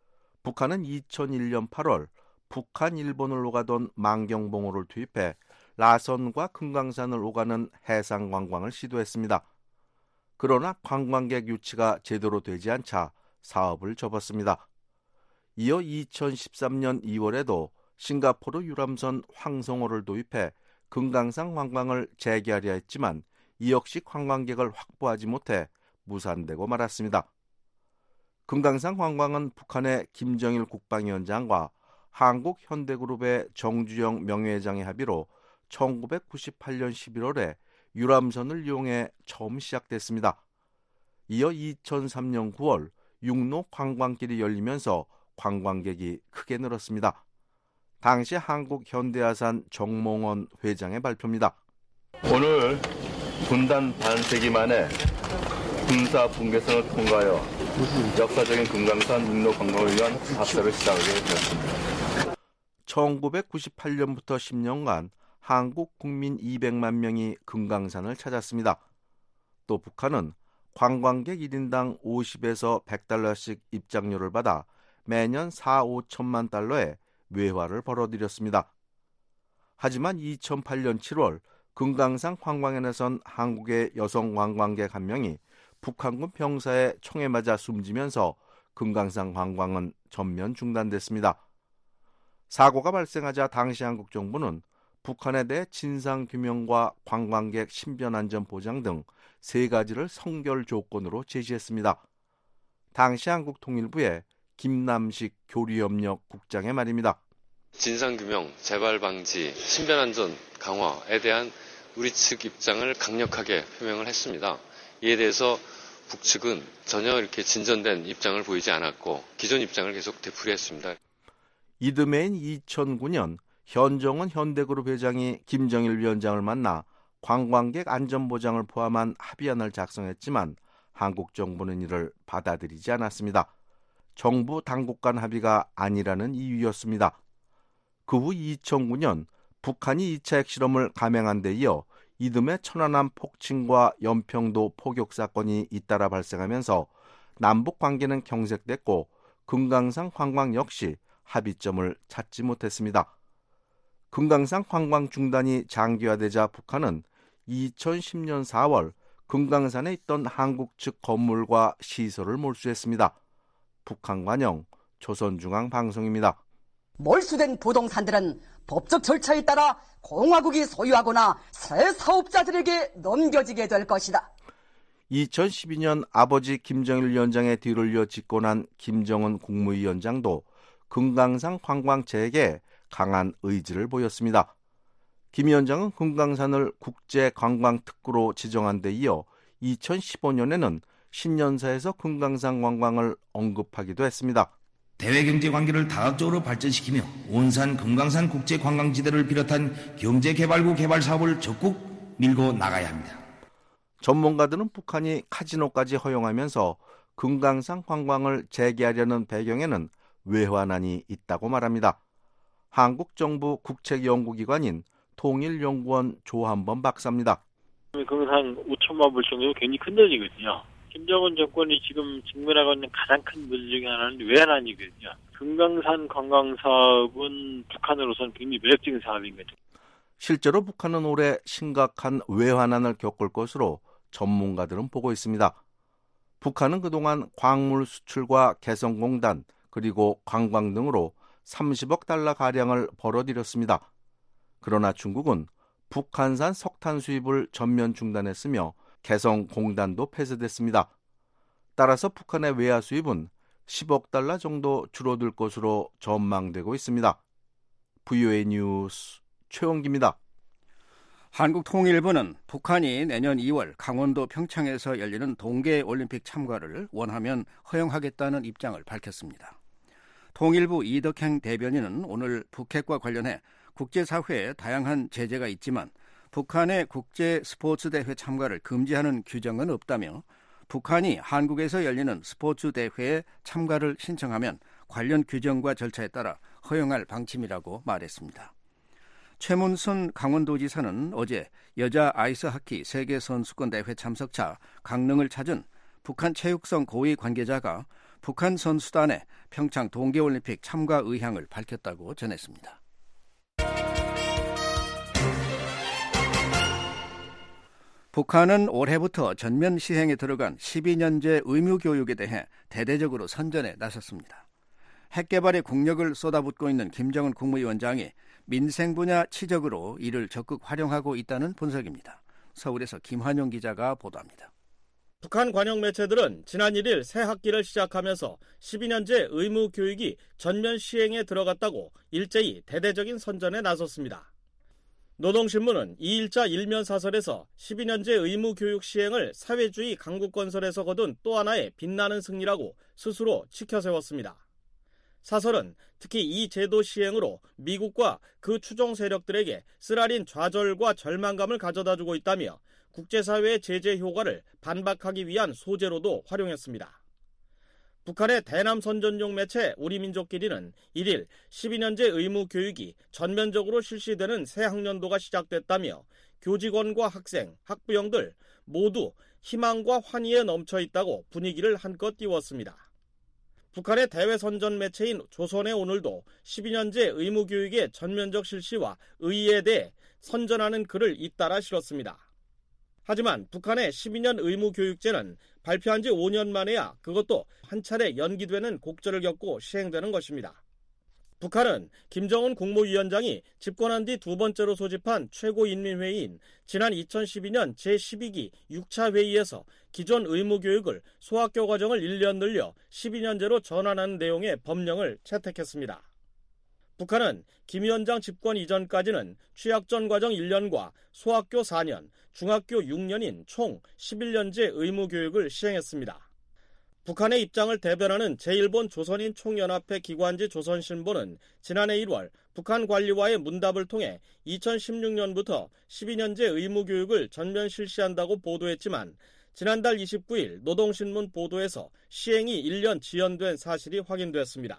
북한은 이천일 년 팔월 북한 일본을 오가던 만경봉호를 투입해 라선과 금강산을 오가는 해상 관광을 시도했습니다. 그러나 관광객 유치가 제대로 되지 않자 사업을 접었습니다. 이어 이천십삼 년 이월에도 싱가포르 유람선 황성호를 도입해 금강산 관광을 재개하려 했지만 이 역시 관광객을 확보하지 못해 무산되고 말았습니다. 금강산 관광은 북한의 김정일 국방위원장과 한국현대그룹의 정주영 명예회장의 합의로 천구백구십팔 년 십일월에 유람선을 이용해 처음 시작됐습니다. 이어 이천삼 년 구월 육로 관광길이 열리면서 관광객이 크게 늘었습니다. 당시 한국현대아산 정몽원 회장의 발표입니다. 오늘 분단 반세기 만에 군사 분계선을 통과하여 역사적인 금강산 육로 관광을 위한 합사를 시작하게 되었습니다. 천구백구십팔 년부터 십 년간 한국 국민 이백만 명이 금강산을 찾았습니다. 또 북한은 관광객 일 인당 오십에서 백 달러씩 입장료를 받아 매년 사, 오천만 달러의 외화를 벌어들였습니다. 하지만 이천팔 년 칠월 금강산 관광에 나선 한국의 여성 관광객 한 명이 북한군 병사의 총에 맞아 숨지면서 금강산 관광은 전면 중단됐습니다. 사고가 발생하자 당시 한국 정부는 북한에 대해 진상규명과 관광객 신변안전 보장 등 세 가지를 선결 조건으로 제시했습니다. 당시 한국통일부의 김남식 교류협력 국장의 말입니다. 진상규명, 재발방지, 신변안전 강화에 대한 우리 측 입장을 강력하게 표명을 했습니다. 이에 대해서 북측은 전혀 이렇게 진전된 입장을 보이지 않았고 기존 입장을 계속 되풀이했습니다. 이듬해인 이천구 년 현정은 현대그룹 회장이 김정일 위원장을 만나 관광객 안전보장을 포함한 합의안을 작성했지만 한국 정부는 이를 받아들이지 않았습니다. 정부 당국 간 합의가 아니라는 이유였습니다. 그 후 이천구 년 북한이 이 차 핵실험을 감행한 데 이어 이듬해 천안함 폭침과 연평도 포격 사건이 잇따라 발생하면서 남북 관계는 경색됐고 금강산 관광 역시 합의점을 찾지 못했습니다. 금강산 관광 중단이 장기화되자 북한은 이천십 년 사월 금강산에 있던 한국 측 건물과 시설을 몰수했습니다. 북한 관영 조선중앙방송입니다. 몰수된 부동산들은 법적 절차에 따라 공화국이 소유하거나 새 사업자들에게 넘겨지게 될 것이다. 이천십이 년 아버지 김정일 위원장의 뒤를 이어 집권한 김정은 국무위원장도 금강산 관광 재개에 강한 의지를 보였습니다. 김 위원장은 금강산을 국제관광특구로 지정한 데 이어 이천십오 년에는 신년사에서 금강산 관광을 언급하기도 했습니다. 대외경제관계를 다각적으로 발전시키며 온산 금강산 국제관광지대를 비롯한 경제개발구 개발 사업을 적극 밀고 나가야 합니다. 전문가들은 북한이 카지노까지 허용하면서 금강산 관광을 재개하려는 배경에는 외환안이 있다고 말합니다. 한국 정부 국책연구기관인 통일연구원 조한범 박사입니다. 금강산 오천만 불 정도면 굉장히 큰 돈이거든요. 김정은 정권이 지금 직면하고 있는 가장 큰 문제 중에 하나는 외환안이거든요. 금강산 관광 사업은 북한으로서는 굉장히 매력적인 사업인 거죠. 실제로 북한은 올해 심각한 외환안을 겪을 것으로 전문가들은 보고 있습니다. 북한은 그동안 광물 수출과 개성공단 그리고 관광 등으로 삼십억 달러 가량을 벌어들였습니다. 그러나 중국은 북한산 석탄 수입을 전면 중단했으며 개성공단도 폐쇄됐습니다. 따라서 북한의 외화 수입은 십억 달러 정도 줄어들 것으로 전망되고 있습니다. 브이오에이 뉴스 최원기입니다. 한국통일부는 북한이 내년 이월 강원도 평창에서 열리는 동계올림픽 참가를 원하면 허용하겠다는 입장을 밝혔습니다. 통일부 이덕행 대변인은 오늘 북핵과 관련해 국제사회에 다양한 제재가 있지만 북한의 국제 스포츠 대회 참가를 금지하는 규정은 없다며 북한이 한국에서 열리는 스포츠 대회에 참가를 신청하면 관련 규정과 절차에 따라 허용할 방침이라고 말했습니다. 최문순 강원도지사는 어제 여자 아이스하키 세계선수권 대회 참석차 강릉을 찾은 북한 체육성 고위 관계자가 북한 선수단의 평창 동계올림픽 참가 의향을 밝혔다고 전했습니다. 북한은 올해부터 전면 시행에 들어간 십이 년제 의무교육에 대해 대대적으로 선전에 나섰습니다. 핵개발에 국력을 쏟아붓고 있는 김정은 국무위원장이 민생 분야 치적으로 이를 적극 활용하고 있다는 분석입니다. 서울에서 김환영 기자가 보도합니다. 북한 관영 매체들은 지난 일 일 새 학기를 시작하면서 십이 년제 의무교육이 전면 시행에 들어갔다고 일제히 대대적인 선전에 나섰습니다. 노동신문은 이 일자 일면 사설에서 십이 년제 의무교육 시행을 사회주의 강국건설에서 거둔 또 하나의 빛나는 승리라고 스스로 치켜세웠습니다. 사설은 특히 이 제도 시행으로 미국과 그 추종 세력들에게 쓰라린 좌절과 절망감을 가져다주고 있다며 국제사회의 제재 효과를 반박하기 위한 소재로도 활용했습니다. 북한의 대남 선전용 매체 우리민족끼리는 일 일 십이 년제 의무교육이 전면적으로 실시되는 새 학년도가 시작됐다며 교직원과 학생, 학부형들 모두 희망과 환희에 넘쳐 있다고 분위기를 한껏 띄웠습니다. 북한의 대외 선전 매체인 조선의 오늘도 십이 년제 의무교육의 전면적 실시와 의의에 대해 선전하는 글을 잇따라 실었습니다. 하지만 북한의 십이 년 의무교육제는 발표한 지 오 년 만에야 그것도 한 차례 연기되는 곡절을 겪고 시행되는 것입니다. 북한은 김정은 국무위원장이 집권한 뒤 두 번째로 소집한 최고인민회의인 지난 이천십이 년 제십이 기 육 차 회의에서 기존 의무교육을 소학교 과정을 일 년 늘려 십이 년제로 전환하는 내용의 법령을 채택했습니다. 북한은 김 위원장 집권 이전까지는 취약전 과정 일 년과 소학교 사 년, 중학교 육 년인 총 십일 년제 의무교육을 시행했습니다. 북한의 입장을 대변하는 제일본 조선인 총연합회 기관지 조선신보는 지난해 일 월 북한 관리와의 문답을 통해 이천십육 년부터 십이 년제 의무교육을 전면 실시한다고 보도했지만 지난달 이십구 일 노동신문 보도에서 시행이 일 년 지연된 사실이 확인됐습니다.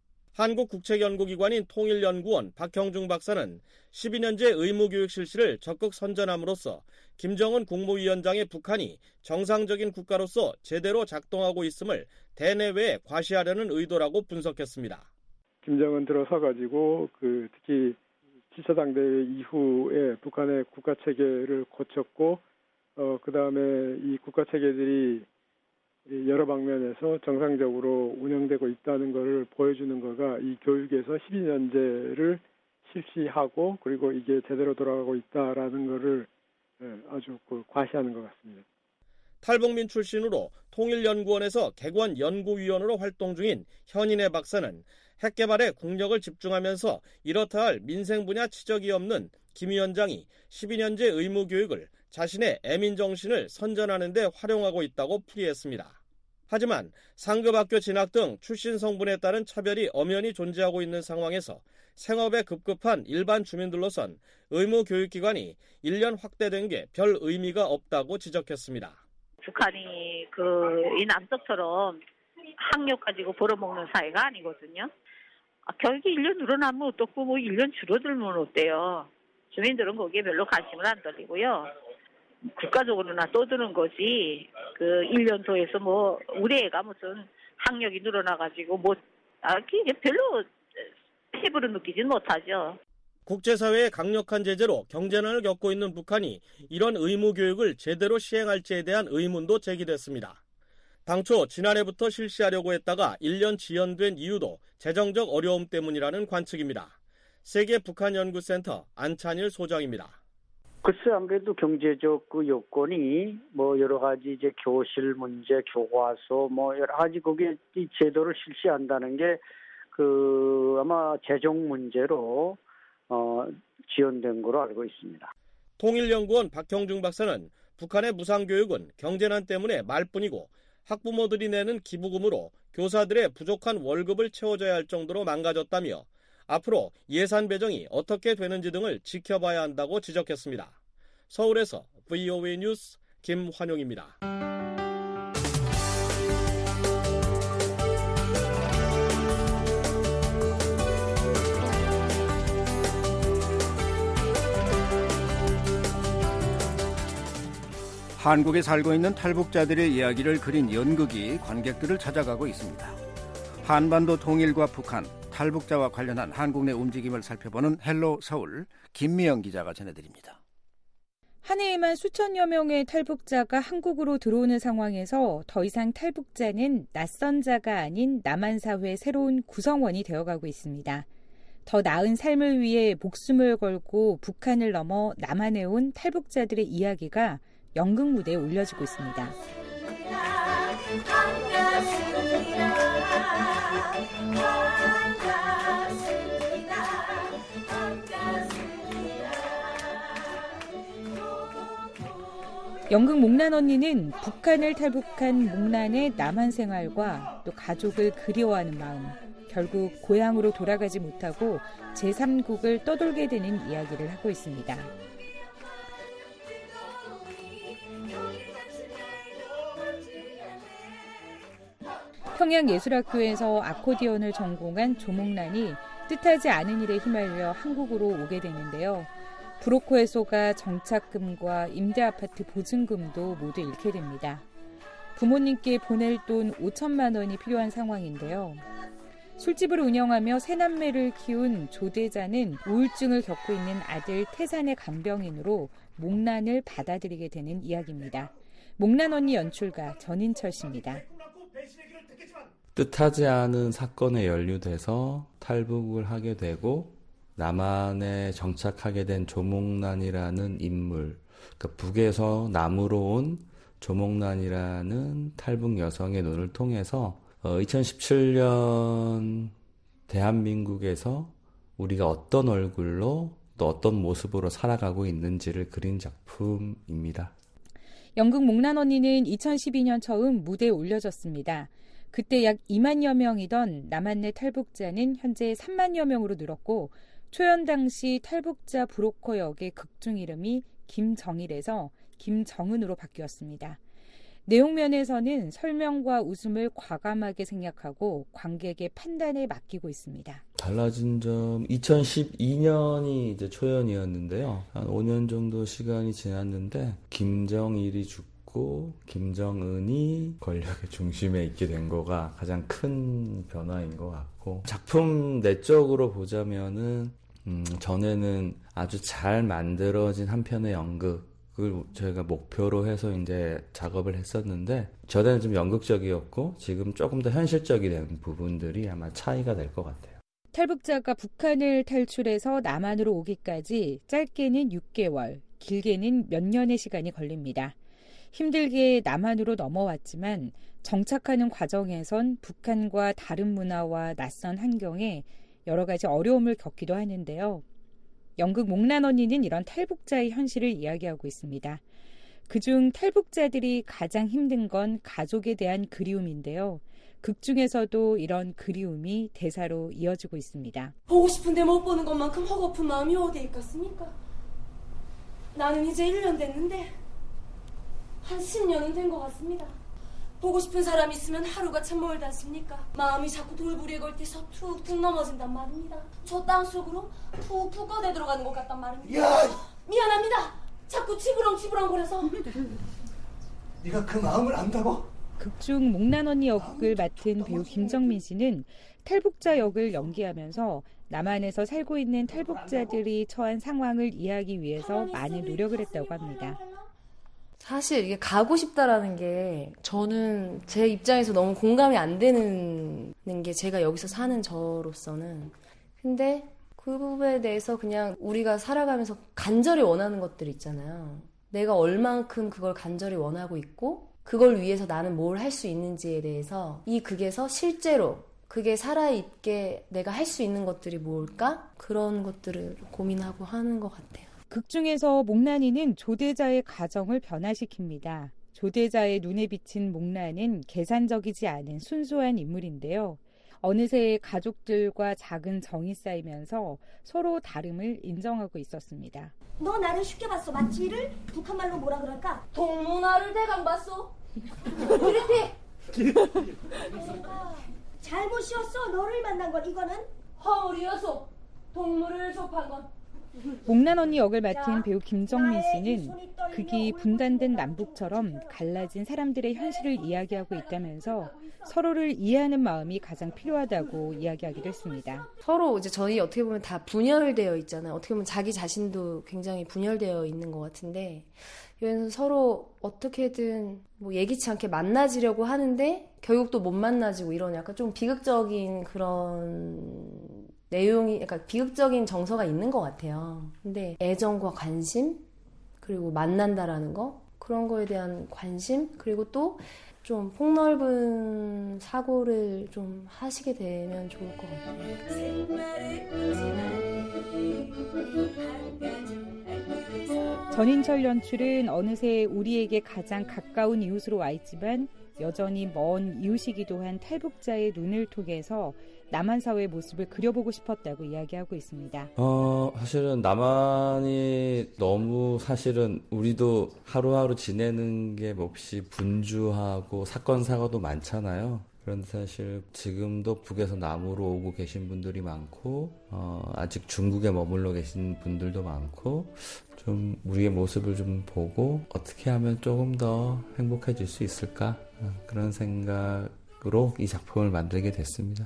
한국국책연구기관인 통일연구원 박형중 박사는 십이 년제 의무교육 실시를 적극 선전함으로써 김정은 국무위원장의 북한이 정상적인 국가로서 제대로 작동하고 있음을 대내외에 과시하려는 의도라고 분석했습니다. 김정은 들어서가지고 그 특히 칠 차 당대회 이후에 북한의 국가체계를 고쳤고 어, 그 다음에 이 국가체계들이 여러 방면에서 정상적으로 운영되고 있다는 것을 보여주는 거가 이 교육에서 십이 년제를 실시하고 그리고 이게 제대로 돌아가고 있다라는 것을 아주 과시하는 것 같습니다. 탈북민 출신으로 통일연구원에서 객원 연구위원으로 활동 중인 현인혜 박사는 핵개발에 국력을 집중하면서 이렇다 할 민생 분야 치적이 없는 김 위원장이 십이 년제 의무교육을 자신의 애민정신을 선전하는 데 활용하고 있다고 풀이했습니다. 하지만 상급학교 진학 등 출신 성분에 따른 차별이 엄연히 존재하고 있는 상황에서 생업에 급급한 일반 주민들로선 의무교육기간이 일 년 확대된 게 별 의미가 없다고 지적했습니다. 북한이 그 이 남쪽처럼 학력 가지고 벌어먹는 사회가 아니거든요. 아, 교육이 일 년 늘어나면 어떻고 뭐 일 년 줄어들면 어때요. 주민들은 거기에 별로 관심을 안 돌리고요. 국가적으로나 떠드는 거지. 그 일 년 더해서 뭐 우리 애가 무슨 학력이 늘어나가지고 뭐 아, 이게 별로 피부로 느끼진 못하죠. 국제사회의 강력한 제재로 경제난을 겪고 있는 북한이 이런 의무교육을 제대로 시행할지에 대한 의문도 제기됐습니다. 당초 지난해부터 실시하려고 했다가 일 년 지연된 이유도 재정적 어려움 때문이라는 관측입니다. 세계북한연구센터 안찬일 소장입니다. 글쎄 아무래도 경제적 그 요건이 뭐 여러 가지 이제 교실 문제, 교과서 뭐 여러 가지 거기에 이 제도를 실시한다는 게 그 아마 재정 문제로 어 지연된 거로 알고 있습니다. 통일연구원 박형중 박사는 북한의 무상교육은 경제난 때문에 말뿐이고 학부모들이 내는 기부금으로 교사들의 부족한 월급을 채워줘야 할 정도로 망가졌다며 앞으로 예산 배정이 어떻게 되는지 등을 지켜봐야 한다고 지적했습니다. 서울에서 브이오에이 뉴스 김환용입니다. 한국에 살고 있는 탈북자들의 이야기를 그린 연극이 관객들을 찾아가고 있습니다. 한반도 통일과 북한, 탈북자와 관련한 한국 내 움직임을 살펴보는 헬로 서울, 김미영 기자가 전해드립니다. 한 해에만 수천여 명의 탈북자가 한국으로 들어오는 상황에서 더 이상 탈북자는 낯선 자가 아닌 남한사회의 새로운 구성원이 되어가고 있습니다. 더 나은 삶을 위해 목숨을 걸고 북한을 넘어 남한에 온 탈북자들의 이야기가 연극 무대에 올려지고 있습니다. 연극 목난 언니는 북한을 탈북한 목난의 남한 생활과 또 가족을 그리워하는 마음, 결국 고향으로 돌아가지 못하고 제삼국을 떠돌게 되는 이야기를 하고 있습니다. 평양예술학교에서 아코디언을 전공한 조목난이 뜻하지 않은 일에 휘말려 한국으로 오게 되는데요. 브로커에소가 정착금과 임대아파트 보증금도 모두 잃게 됩니다. 부모님께 보낼 돈 오천만 원이 필요한 상황인데요. 술집을 운영하며 세 남매를 키운 조대자는 우울증을 겪고 있는 아들 태산의 간병인으로 목난을 받아들이게 되는 이야기입니다. 목난 언니 연출가 전인철 씨입니다. 뜻하지 않은 사건에 연루돼서 탈북을 하게 되고 남한에 정착하게 된 조목난이라는 인물, 그러니까 북에서 남으로 온 조목난이라는 탈북 여성의 눈을 통해서 어, 이천십칠 년 대한민국에서 우리가 어떤 얼굴로 또 어떤 모습으로 살아가고 있는지를 그린 작품입니다. 연극 목난 언니는 이천십이 년 처음 무대에 올려졌습니다. 그때 약 이만여 명이던 남한 내 탈북자는 현재 삼만여 명으로 늘었고 초연 당시 탈북자 브로커 역의 극중 이름이 김정일에서 김정은으로 바뀌었습니다. 내용면에서는 설명과 웃음을 과감하게 생략하고 관객의 판단에 맡기고 있습니다. 달라진 점, 이천십이 년이 이제 초연이었는데요. 한 오 년 정도 시간이 지났는데 김정일이 죽고 김정은이 권력의 중심에 있게 된 거가 가장 큰 변화인 것 같고, 작품 내적으로 보자면은 음, 전에는 아주 잘 만들어진 한 편의 연극을 저희가 목표로 해서 이제 작업을 했었는데, 전에는 좀 연극적이었고 지금 조금 더 현실적이 된 부분들이 아마 차이가 될 것 같아요. 탈북자가 북한을 탈출해서 남한으로 오기까지 짧게는 육 개월, 길게는 몇 년의 시간이 걸립니다. 힘들게 남한으로 넘어왔지만 정착하는 과정에선 북한과 다른 문화와 낯선 환경에 여러 가지 어려움을 겪기도 하는데요. 연극 목난 언니는 이런 탈북자의 현실을 이야기하고 있습니다. 그중 탈북자들이 가장 힘든 건 가족에 대한 그리움인데요. 극 중에서도 이런 그리움이 대사로 이어지고 있습니다. 보고 싶은데 못 보는 것만큼 허겁은 마음이 어디 있겠습니까? 나는 이제 일 년 됐는데 한 십 년은 된 것 같습니다. 보고 싶은 사람 있으면 하루가 참 멀지 않습니까? 마음이 자꾸 돌부리에 걸 때서 툭툭 넘어진단 말입니다. 저 땅속으로 푹푹 꺼내 들어가는 것 같단 말입니다. 야! 미안합니다. 자꾸 치부렁치부렁거려서. 네가 그 마음을 안다고? 극중 목난 언니 역을 맡은 배우 김정민 씨는 탈북자 역을 연기하면서 남한에서 살고 있는 탈북자들이 처한 상황을 이해하기 위해서 많은 노력을 했다고 합니다. 사실 이게 가고 싶다라는 게 저는 제 입장에서 너무 공감이 안 되는 게, 제가 여기서 사는 저로서는. 근데 그 부분에 대해서 그냥 우리가 살아가면서 간절히 원하는 것들 있잖아요. 내가 얼만큼 그걸 간절히 원하고 있고 그걸 위해서 나는 뭘 할 수 있는지에 대해서 이 극에서 실제로 그게 살아있게 내가 할 수 있는 것들이 뭘까? 그런 것들을 고민하고 하는 것 같아요. 극 중에서 목난이는 조대자의 가정을 변화시킵니다. 조대자의 눈에 비친 목난은 계산적이지 않은 순수한 인물인데요. 어느새 가족들과 작은 정이 쌓이면서 서로 다름을 인정하고 있었습니다. 너 나를 쉽게 봤어, 맞지? 이를 북한말로 뭐라 그럴까? 동문화를 대강 봤어. 그렇지? 내가 잘못이었어. 너를 만난 건 이거는 허물이었어. 동물을 접한 건 목난 언니 역을 맡은 배우 김정민 씨는 극이 분단된 남북처럼 갈라진 사람들의 현실을 이야기하고 있다면서 서로를 이해하는 마음이 가장 필요하다고 이야기하기도 했습니다. 서로 이제 저희 어떻게 보면 다 분열되어 있잖아요. 어떻게 보면 자기 자신도 굉장히 분열되어 있는 것 같은데 여기서 서로 어떻게든 뭐 예기치 않게 만나지려고 하는데 결국 또 못 만나지고 이런 약간 좀 비극적인 그런 내용이 약간 비극적인 정서가 있는 것 같아요. 근데 애정과 관심 그리고 만난다라는 거 그런 거에 대한 관심 그리고 또 좀 폭넓은 사고를 좀 하시게 되면 좋을 것 같아요. 전인철 연출은 어느새 우리에게 가장 가까운 이웃으로 와 있지만 여전히 먼 이웃이기도 한 탈북자의 눈을 통해서 남한 사회의 모습을 그려보고 싶었다고 이야기하고 있습니다. 어, 사실은 남한이 너무 사실은 우리도 하루하루 지내는 게 몹시 분주하고 사건 사고도 많잖아요. 그런데 사실 지금도 북에서 남으로 오고 계신 분들이 많고 어, 아직 중국에 머물러 계신 분들도 많고 좀 우리의 모습을 좀 보고 어떻게 하면 조금 더 행복해질 수 있을까 어, 그런 생각으로 이 작품을 만들게 됐습니다.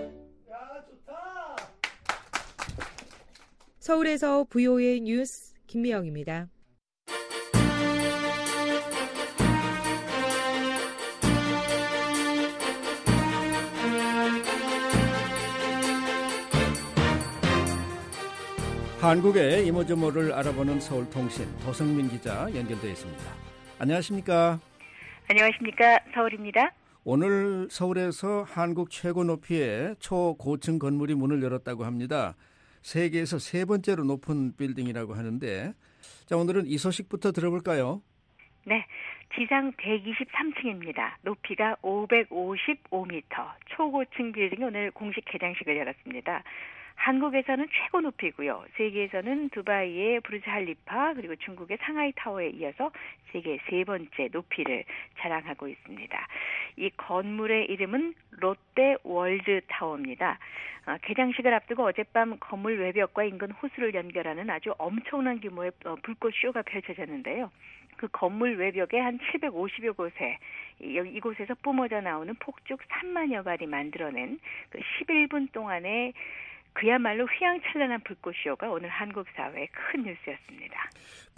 서울에서 브이오에이 뉴스 김미영입니다. 한국의 이모저모를 알아보는 서울통신 도성민 기자 연결되어 있습니다. 안녕하십니까? 안녕하십니까? 서울입니다. 오늘 서울에서 한국 최고 높이의 초고층 건물이 문을 열었다고 합니다. 세계에서 세 번째로 높은 빌딩이라고 하는데 자 오늘은 이 소식부터 들어볼까요? 네, 지상 백이십삼 층입니다. 높이가 오백오십오 미터 초고층 빌딩이 오늘 공식 개장식을 열었습니다. 한국에서는 최고 높이고요. 세계에서는 두바이의 부르즈 할리파 그리고 중국의 상하이 타워에 이어서 세계 세 번째 높이를 자랑하고 있습니다. 이 건물의 이름은 롯데 월드 타워입니다. 어, 개장식을 앞두고 어젯밤 건물 외벽과 인근 호수를 연결하는 아주 엄청난 규모의 어, 불꽃 쇼가 펼쳐졌는데요. 그 건물 외벽에 한 칠백오십여 곳에 이곳에서 뿜어져 나오는 폭죽 삼만여 발이 만들어낸 그 십일 분 동안의 그야말로 휘황찬란한 불꽃쇼가 오늘 한국 사회의 큰 뉴스였습니다.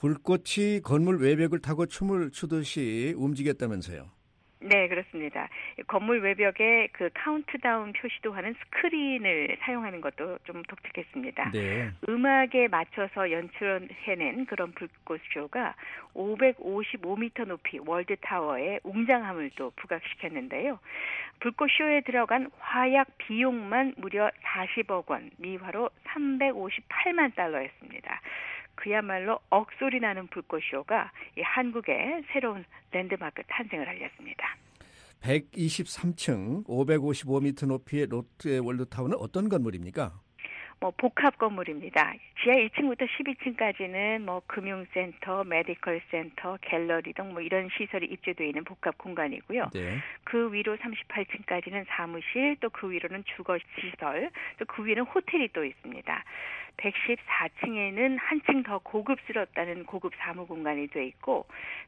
불꽃이 건물 외벽을 타고 춤을 추듯이 움직였다면서요? 네, 그렇습니다. 건물 외벽에 그 카운트다운 표시도 하는 스크린을 사용하는 것도 좀 독특했습니다. 네. 음악에 맞춰서 연출해낸 그런 불꽃쇼가 오백오십오 미터 높이 월드타워의 웅장함을 또 부각시켰는데요. 불꽃쇼에 들어간 화약 비용만 무려 사십억 원, 미화로 삼백오십팔만 달러였습니다. 그야말로 억소리 나는 불꽃쇼가 이 한국의 새로운 랜드마크 탄생을 알렸습니다. 백이십삼 층 오백오십오 미터 높이의 롯데 월드타워는 어떤 건물입니까? 뭐 복합 건물입니다. 지하 일 층부터 십이 층까지는 뭐 금융센터, 메디컬 센터, 갤러리 등 뭐 이런 시설이 입주되어 있는 복합 공간이고요. 네. 그 위로 삼십팔 층까지는 사무실, 또 그 위로는 주거 시설, 또 그 위는 호텔이 또 있습니다. 백십사 층에는 한층 더 고급스럽다는 고급 사무 공간이 돼 있고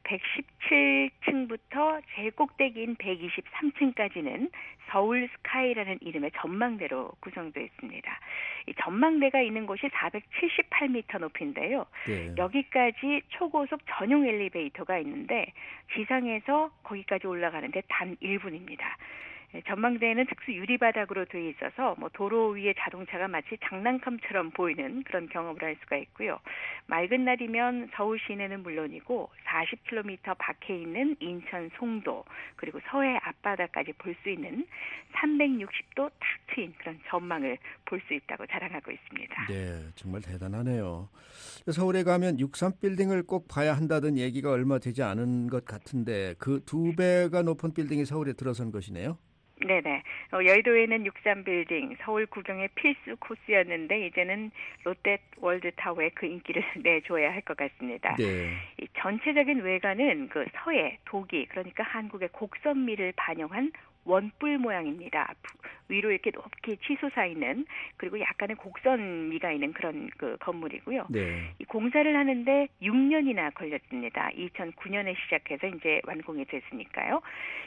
백십칠 층부터 제일 꼭대기인 백이십삼 층까지는 서울 스카이라는 이름의 전망대로 구성되어 있습니다. 이 전망대가 있는 곳이 사백칠십팔 미터 높이인데요. 네. 여기까지 초고속 전용 엘리베이터가 있는데 지상에서 거기까지 올라가는데 단 일 분입니다. 전망대에는 특수 유리바닥으로 되어 있어서 뭐 도로 위에 자동차가 마치 장난감처럼 보이는 그런 경험을 할 수가 있고요. 맑은 날이면 서울 시내는 물론이고 사십 킬로미터 밖에 있는 인천 송도 그리고 서해 앞바다까지 볼 수 있는 삼백육십 도 탁 트인 그런 전망을 볼 수 있다고 자랑하고 있습니다. 네, 정말 대단하네요. 서울에 가면 육십삼 빌딩을 꼭 봐야 한다던 얘기가 얼마 되지 않은 것 같은데 그 두 배가 높은 빌딩이 서울에 들어선 것이네요. 네네. 어, 여의도에는 육십삼 빌딩, 서울 구경의 필수 코스였는데 이제는 롯데 월드타워에 그 인기를 내줘야 할 것 같습니다. 네. 이 전체적인 외관은 그 서해, 독일, 그러니까 한국의 곡선미를 반영한 원뿔 모양입니다. 위로 이렇게 높게 치솟아 있는 그리고 약간의 곡선미가 있는 그런 그 건물이고요. 네. 이 공사를 하는데 육 년이나 걸렸습니다. 이천구 년에 시작해서 이제 완공이 됐으니까요.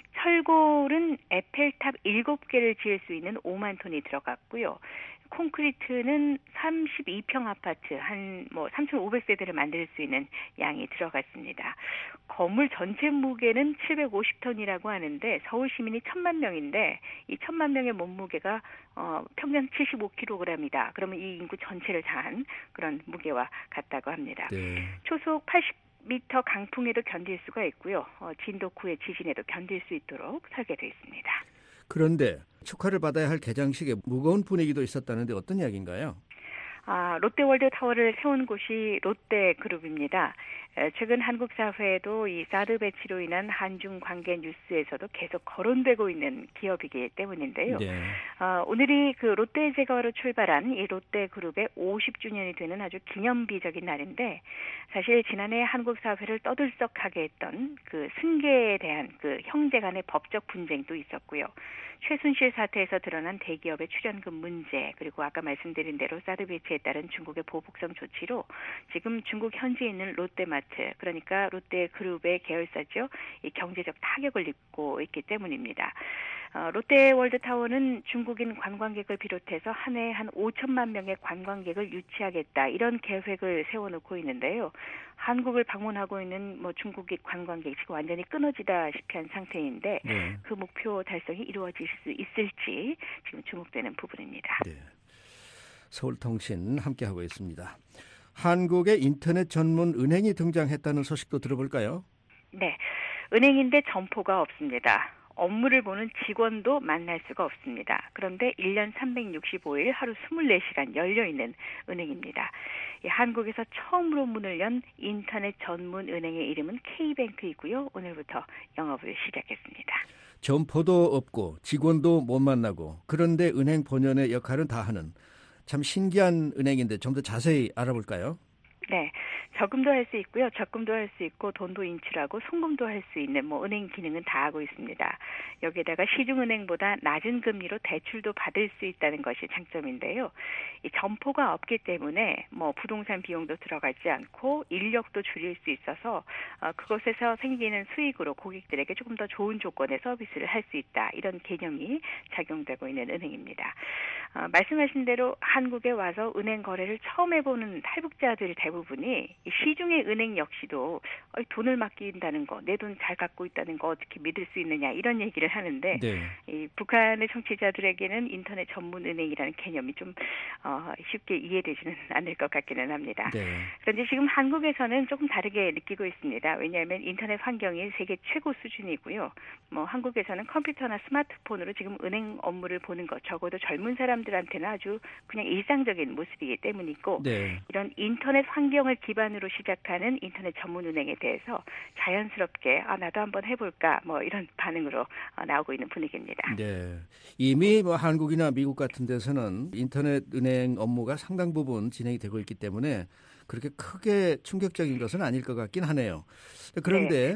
철골은 에펠탑 일곱 개를 지을 수 있는 오만 톤이 들어갔고요. 콘크리트는 삼십이 평 아파트 한 뭐 삼천오백 세대를 만들 수 있는 양이 들어갔습니다. 건물 전체 무게는 칠백오십 톤이라고 하는데 서울 시민이 천만 명인데 이 천만 명의 몸무게가 어, 평균 칠십오 킬로그램이다. 그러면 이 인구 전체를 다한 그런 무게와 같다고 합니다. 네. 초속 팔십 미터 강풍에도 견딜 수가 있고요. 어, 진도 구의 지진에도 견딜 수 있도록 설계되어 있습니다. 그런데 축하를 받아야 할 개장식에 무거운 분위기도 있었다는데 어떤 이야기인가요? 아, 롯데월드타워를 세운 곳이 롯데그룹입니다. 최근 한국 사회에도 이 사드 배치로 인한 한중 관계 뉴스에서도 계속 거론되고 있는 기업이기 때문인데요. 네. 어, 오늘이 그 롯데 제과로 출발한 이 롯데그룹의 오십 주년이 되는 아주 기념비적인 날인데 사실 지난해 한국 사회를 떠들썩하게 했던 그 승계에 대한 그 형제 간의 법적 분쟁도 있었고요. 최순실 사태에서 드러난 대기업의 출연금 문제 그리고 아까 말씀드린 대로 사드 배치에 따른 중국의 보복성 조치로 지금 중국 현지에 있는 롯데마트 그러니까 롯데그룹의 계열사죠. 이 경제적 타격을 입고 있기 때문입니다. 어, 롯데월드타워는 중국인 관광객을 비롯해서 한 해에 한 오천만 명의 관광객을 유치하겠다 이런 계획을 세워놓고 있는데요. 한국을 방문하고 있는 뭐 중국인 관광객이 지금 완전히 끊어지다시피 한 상태인데 네. 그 목표 달성이 이루어질 수 있을지 지금 주목되는 부분입니다. 네. 서울통신 함께하고 있습니다. 한국의 인터넷 전문 은행이 등장했다는 소식도 들어볼까요? 네. 은행인데 점포가 없습니다. 업무를 보는 직원도 만날 수가 없습니다. 그런데 일 년 삼백육십오 일 하루 이십사 시간 열려있는 은행입니다. 한국에서 처음으로 문을 연 인터넷 전문 은행의 이름은 K뱅크이고요. 오늘부터 영업을 시작했습니다. 점포도 없고 직원도 못 만나고 그런데 은행 본연의 역할은 다 하는 참 신기한 은행인데 좀 더 자세히 알아볼까요? 네. 저금도 할 수 있고요. 적금도 할 수 있고 돈도 인출하고 송금도 할 수 있는 뭐 은행 기능은 다 하고 있습니다. 여기에다가 시중은행보다 낮은 금리로 대출도 받을 수 있다는 것이 장점인데요. 이 점포가 없기 때문에 뭐 부동산 비용도 들어가지 않고 인력도 줄일 수 있어서 어, 그곳에서 생기는 수익으로 고객들에게 조금 더 좋은 조건의 서비스를 할 수 있다. 이런 개념이 작용되고 있는 은행입니다. 어, 말씀하신 대로 한국에 와서 은행 거래를 처음 해보는 탈북자들 대부분이 이 시중의 은행 역시도 돈을 맡긴다는 거, 내 돈 잘 갖고 있다는 거 어떻게 믿을 수 있느냐 이런 얘기를 하는데 네. 이 북한의 청취자들에게는 인터넷 전문 은행이라는 개념이 좀 어, 쉽게 이해되지는 않을 것 같기는 합니다. 네. 그런데 지금 한국에서는 조금 다르게 느끼고 있습니다. 왜냐하면 인터넷 환경이 세계 최고 수준이고요. 뭐 한국에서는 컴퓨터나 스마트폰으로 지금 은행 업무를 보는 것 적어도 젊은 사람들한테는 아주 그냥 일상적인 모습이기 때문이고 네. 이런 인터넷 환경을 기반으로 시작하는 인터넷 전문 은행에 대해서 자연스럽게 아 나도 한번 해볼까 뭐 이런 반응으로 어, 나오고 있는 분위기입니다. 네, 이미 뭐 한국이나 미국 같은 데서는 인터넷 은행 업무가 상당 부분 진행이 되고 있기 때문에 그렇게 크게 충격적인 것은 아닐 것 같긴 하네요. 그런데 네.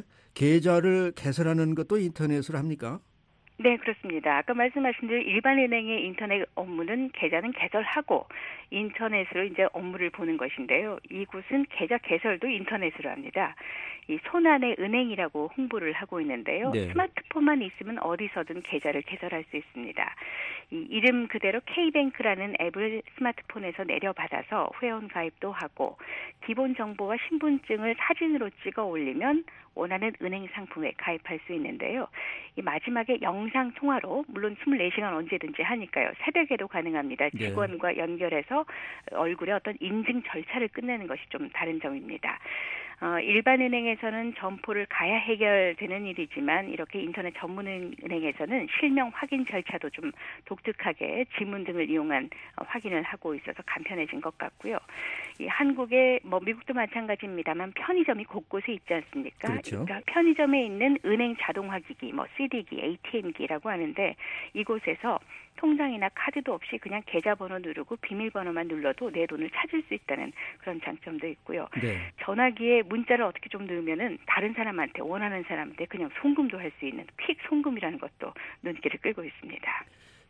계좌를 개설하는 것도 인터넷으로 합니까? 네, 그렇습니다. 아까 말씀하신 대로 일반 은행의 인터넷 업무는 계좌는 개설하고 인터넷으로 이제 업무를 보는 것인데요. 이곳은 계좌 개설도 인터넷으로 합니다. 이 손안의 은행이라고 홍보를 하고 있는데요. 네. 스마트폰만 있으면 어디서든 계좌를 개설할 수 있습니다. 이 이름 그대로 K뱅크라는 앱을 스마트폰에서 내려받아서 회원 가입도 하고 기본 정보와 신분증을 사진으로 찍어 올리면 원하는 은행 상품에 가입할 수 있는데요. 이 마지막에 영상 통화로 물론 이십사 시간 언제든지 하니까요. 새벽에도 가능합니다. 네. 직원과 연결해서 얼굴에 어떤 인증 절차를 끝내는 것이 좀 다른 점입니다. 어, 일반 은행에서는 점포를 가야 해결되는 일이지만 이렇게 인터넷 전문 은행에서는 실명 확인 절차도 좀 독특하게 지문 등을 이용한 어, 확인을 하고 있어서 간편해진 것 같고요. 이 한국의 뭐 미국도 마찬가지입니다만 편의점이 곳곳에 있지 않습니까? 그렇죠. 그러니까 편의점에 있는 은행 자동화기기, 뭐 씨디기, 에이티엠기라고 하는데 이곳에서 통장이나 카드도 없이 그냥 계좌번호 누르고 비밀번호만 눌러도 내 돈을 찾을 수 있다는 그런 장점도 있고요. 네. 전화기에 문자를 어떻게 좀 넣으면은 다른 사람한테 원하는 사람한테 그냥 송금도 할 수 있는 퀵 송금이라는 것도 눈길을 끌고 있습니다.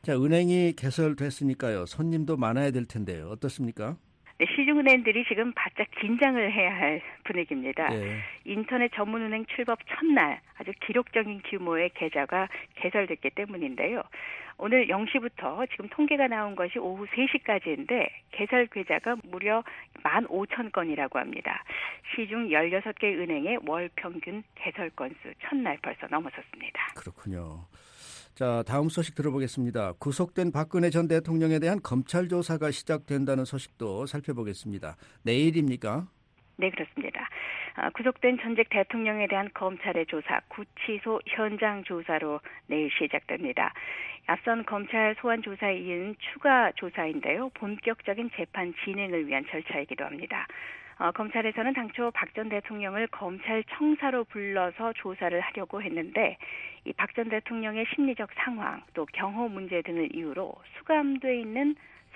자, 은행이 개설됐으니까요. 손님도 많아야 될 텐데요. 어떻습니까? 네, 시중은행들이 지금 바짝 긴장을 해야 할 분위기입니다. 예. 인터넷 전문은행 출범 첫날 아주 기록적인 규모의 계좌가 개설됐기 때문인데요. 오늘 영 시부터 지금 통계가 나온 것이 오후 세 시까지인데 개설 계좌가 무려 만 오천 건이라고 합니다. 시중 열여섯 개 은행의 월 평균 개설 건수 첫날 벌써 넘어섰습니다. 그렇군요. 자, 다음 소식 들어보겠습니다. 구속된 박근혜 전 대통령에 대한 검찰 조사가 시작된다는 소식도 살펴보겠습니다. 내일입니까? 네, 그렇습니다. 아, 구속된 전직 대통령에 대한 검찰의 조사, 구치소 현장 조사로 내일 시작됩니다. 앞선 검찰 소환 조사에 이은 추가 조사인데요. 본격적인 재판 진행을 위한 절차이기도 합니다. 어, 검찰에서는 당초 박 전 대통령을 검찰청사로 불러서 조사를 하려고 했는데 이 박 전 대통령의 심리적 상황 또 경호 문제 등을 이유로 수감돼 있는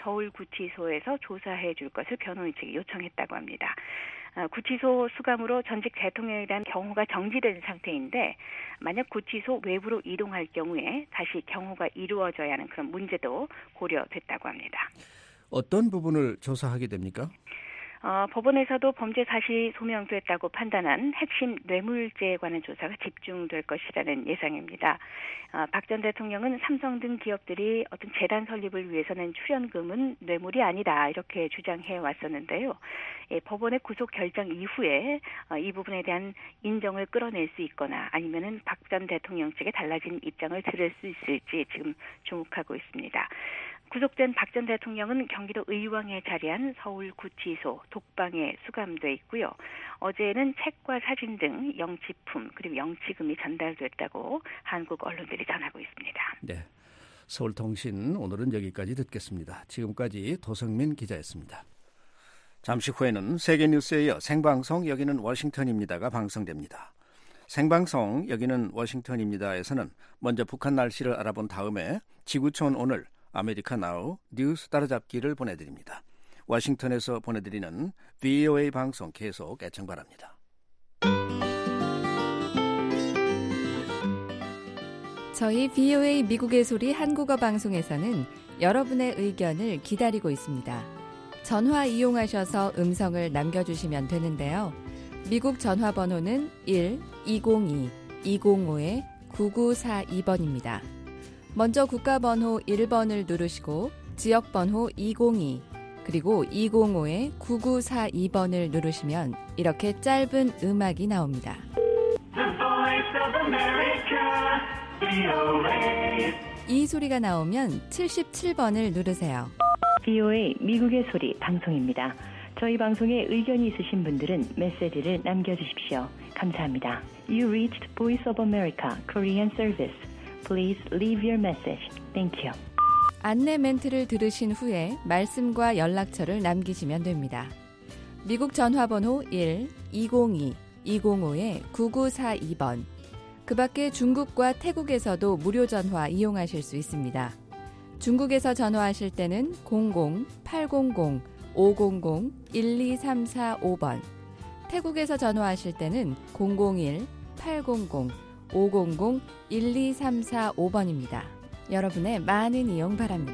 서울구치소에서 조사해 줄 것을 변호인 측이 요청했다고 합니다. 어, 구치소 수감으로 전직 대통령에 대한 경호가 정지된 상태인데 만약 구치소 외부로 이동할 경우에 다시 경호가 이루어져야 하는 그런 문제도 고려됐다고 합니다. 어떤 부분을 조사하게 됩니까? 어, 법원에서도 범죄 사실이 소명됐다고 판단한 핵심 뇌물죄에 관한 조사가 집중될 것이라는 예상입니다. 어, 박 전 대통령은 삼성 등 기업들이 어떤 재단 설립을 위해서 낸 출연금은 뇌물이 아니다 이렇게 주장해 왔었는데요. 예, 법원의 구속 결정 이후에 어, 이 부분에 대한 인정을 끌어낼 수 있거나 아니면은 박 전 대통령 측에 달라진 입장을 들을 수 있을지 지금 주목하고 있습니다. 구속된 박 전 대통령은 경기도 의왕에 자리한 서울구치소 독방에 수감돼 있고요. 어제는 책과 사진 등 영치품 그리고 영치금이 전달됐다고 한국 언론들이 전하고 있습니다. 네, 서울통신 오늘은 여기까지 듣겠습니다. 지금까지 도성민 기자였습니다. 잠시 후에는 세계뉴스에 이어 생방송 여기는 워싱턴입니다가 방송됩니다. 생방송 여기는 워싱턴입니다에서는 먼저 북한 날씨를 알아본 다음에 지구촌 오늘 아메리카 나우 뉴스 따라잡기를 보내드립니다. 워싱턴에서 보내드리는 브이오에이 방송 계속 애청 바랍니다. 저희 브이오에이 미국의 소리 한국어 방송에서는 여러분의 의견을 기다리고 있습니다. 전화 이용하셔서 음성을 남겨주시면 되는데요. 미국 전화번호는 일 이공이 이공오 구구사이 번입니다. 먼저 국가번호 일 번을 누르시고 지역번호 이공이 그리고 이공오 구구사이 번을 누르시면 이렇게 짧은 음악이 나옵니다. 이 소리가 나오면 칠십칠 번을 누르세요. 브이오에이 미국의 소리 방송입니다. 저희 방송에 의견이 있으신 분들은 메시지를 남겨주십시오. 감사합니다. You reached Voice of America Korean Service. Please leave your message. Thank you. 안내 멘트를 들으신 후에 말씀과 연락처를 남기시면 됩니다. 미국 전화번호 일 이공이 이공오 구구사이 번. 그 밖에 중국과 태국에서도 무료 전화 이용하실 수 있습니다. 중국에서 전화하실 때는 공공 팔공공 오공공 일이삼사오 번. 태국에서 전화하실 때는 공공일 팔공공 오공공 일이삼사오 번입니다. 여러분의 많은 이용 바랍니다.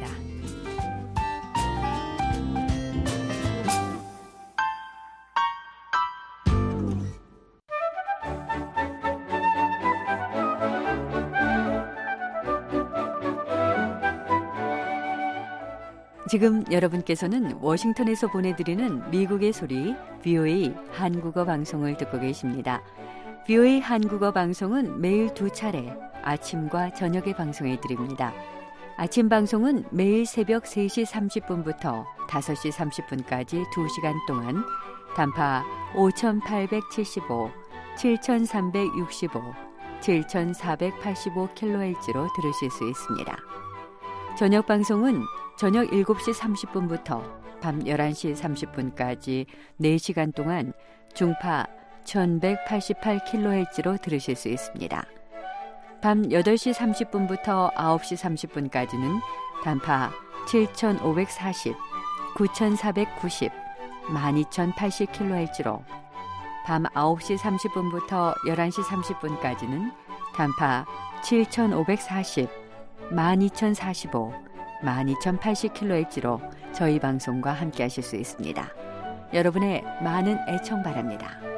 지금 여러분께서는 워싱턴에서 보내드리는 미국의 소리 브이오에이 한국어 방송을 듣고 계십니다. 브이오에이 한국어 방송은 매일 두 차례 아침과 저녁에 방송해 드립니다. 아침 방송은 매일 새벽 세 시 삼십 분부터 다섯 시 삼십 분까지 두 시간 동안 단파 오천팔백칠십오, 칠천삼백육십오, 칠천사백팔십오 킬로헤르츠로 들으실 수 있습니다. 저녁 방송은 저녁 일곱 시 삼십 분부터 밤 열한 시 삼십 분까지 네 시간 동안 중파 천백팔십팔 킬로헤르츠로 들으실 수 있습니다. 밤 여덟 시 삼십 분부터 아홉 시 삼십 분까지는 단파 칠천오백사십, 구천사백구십, 만 이천팔십 킬로헤르츠로 밤 아홉 시 삼십 분부터 열한 시 삼십 분까지는 단파 칠천오백사십, 만 이천사십오, 만 이천팔십 킬로헤르츠로 저희 방송과 함께 하실 수 있습니다. 여러분의 많은 애청 바랍니다.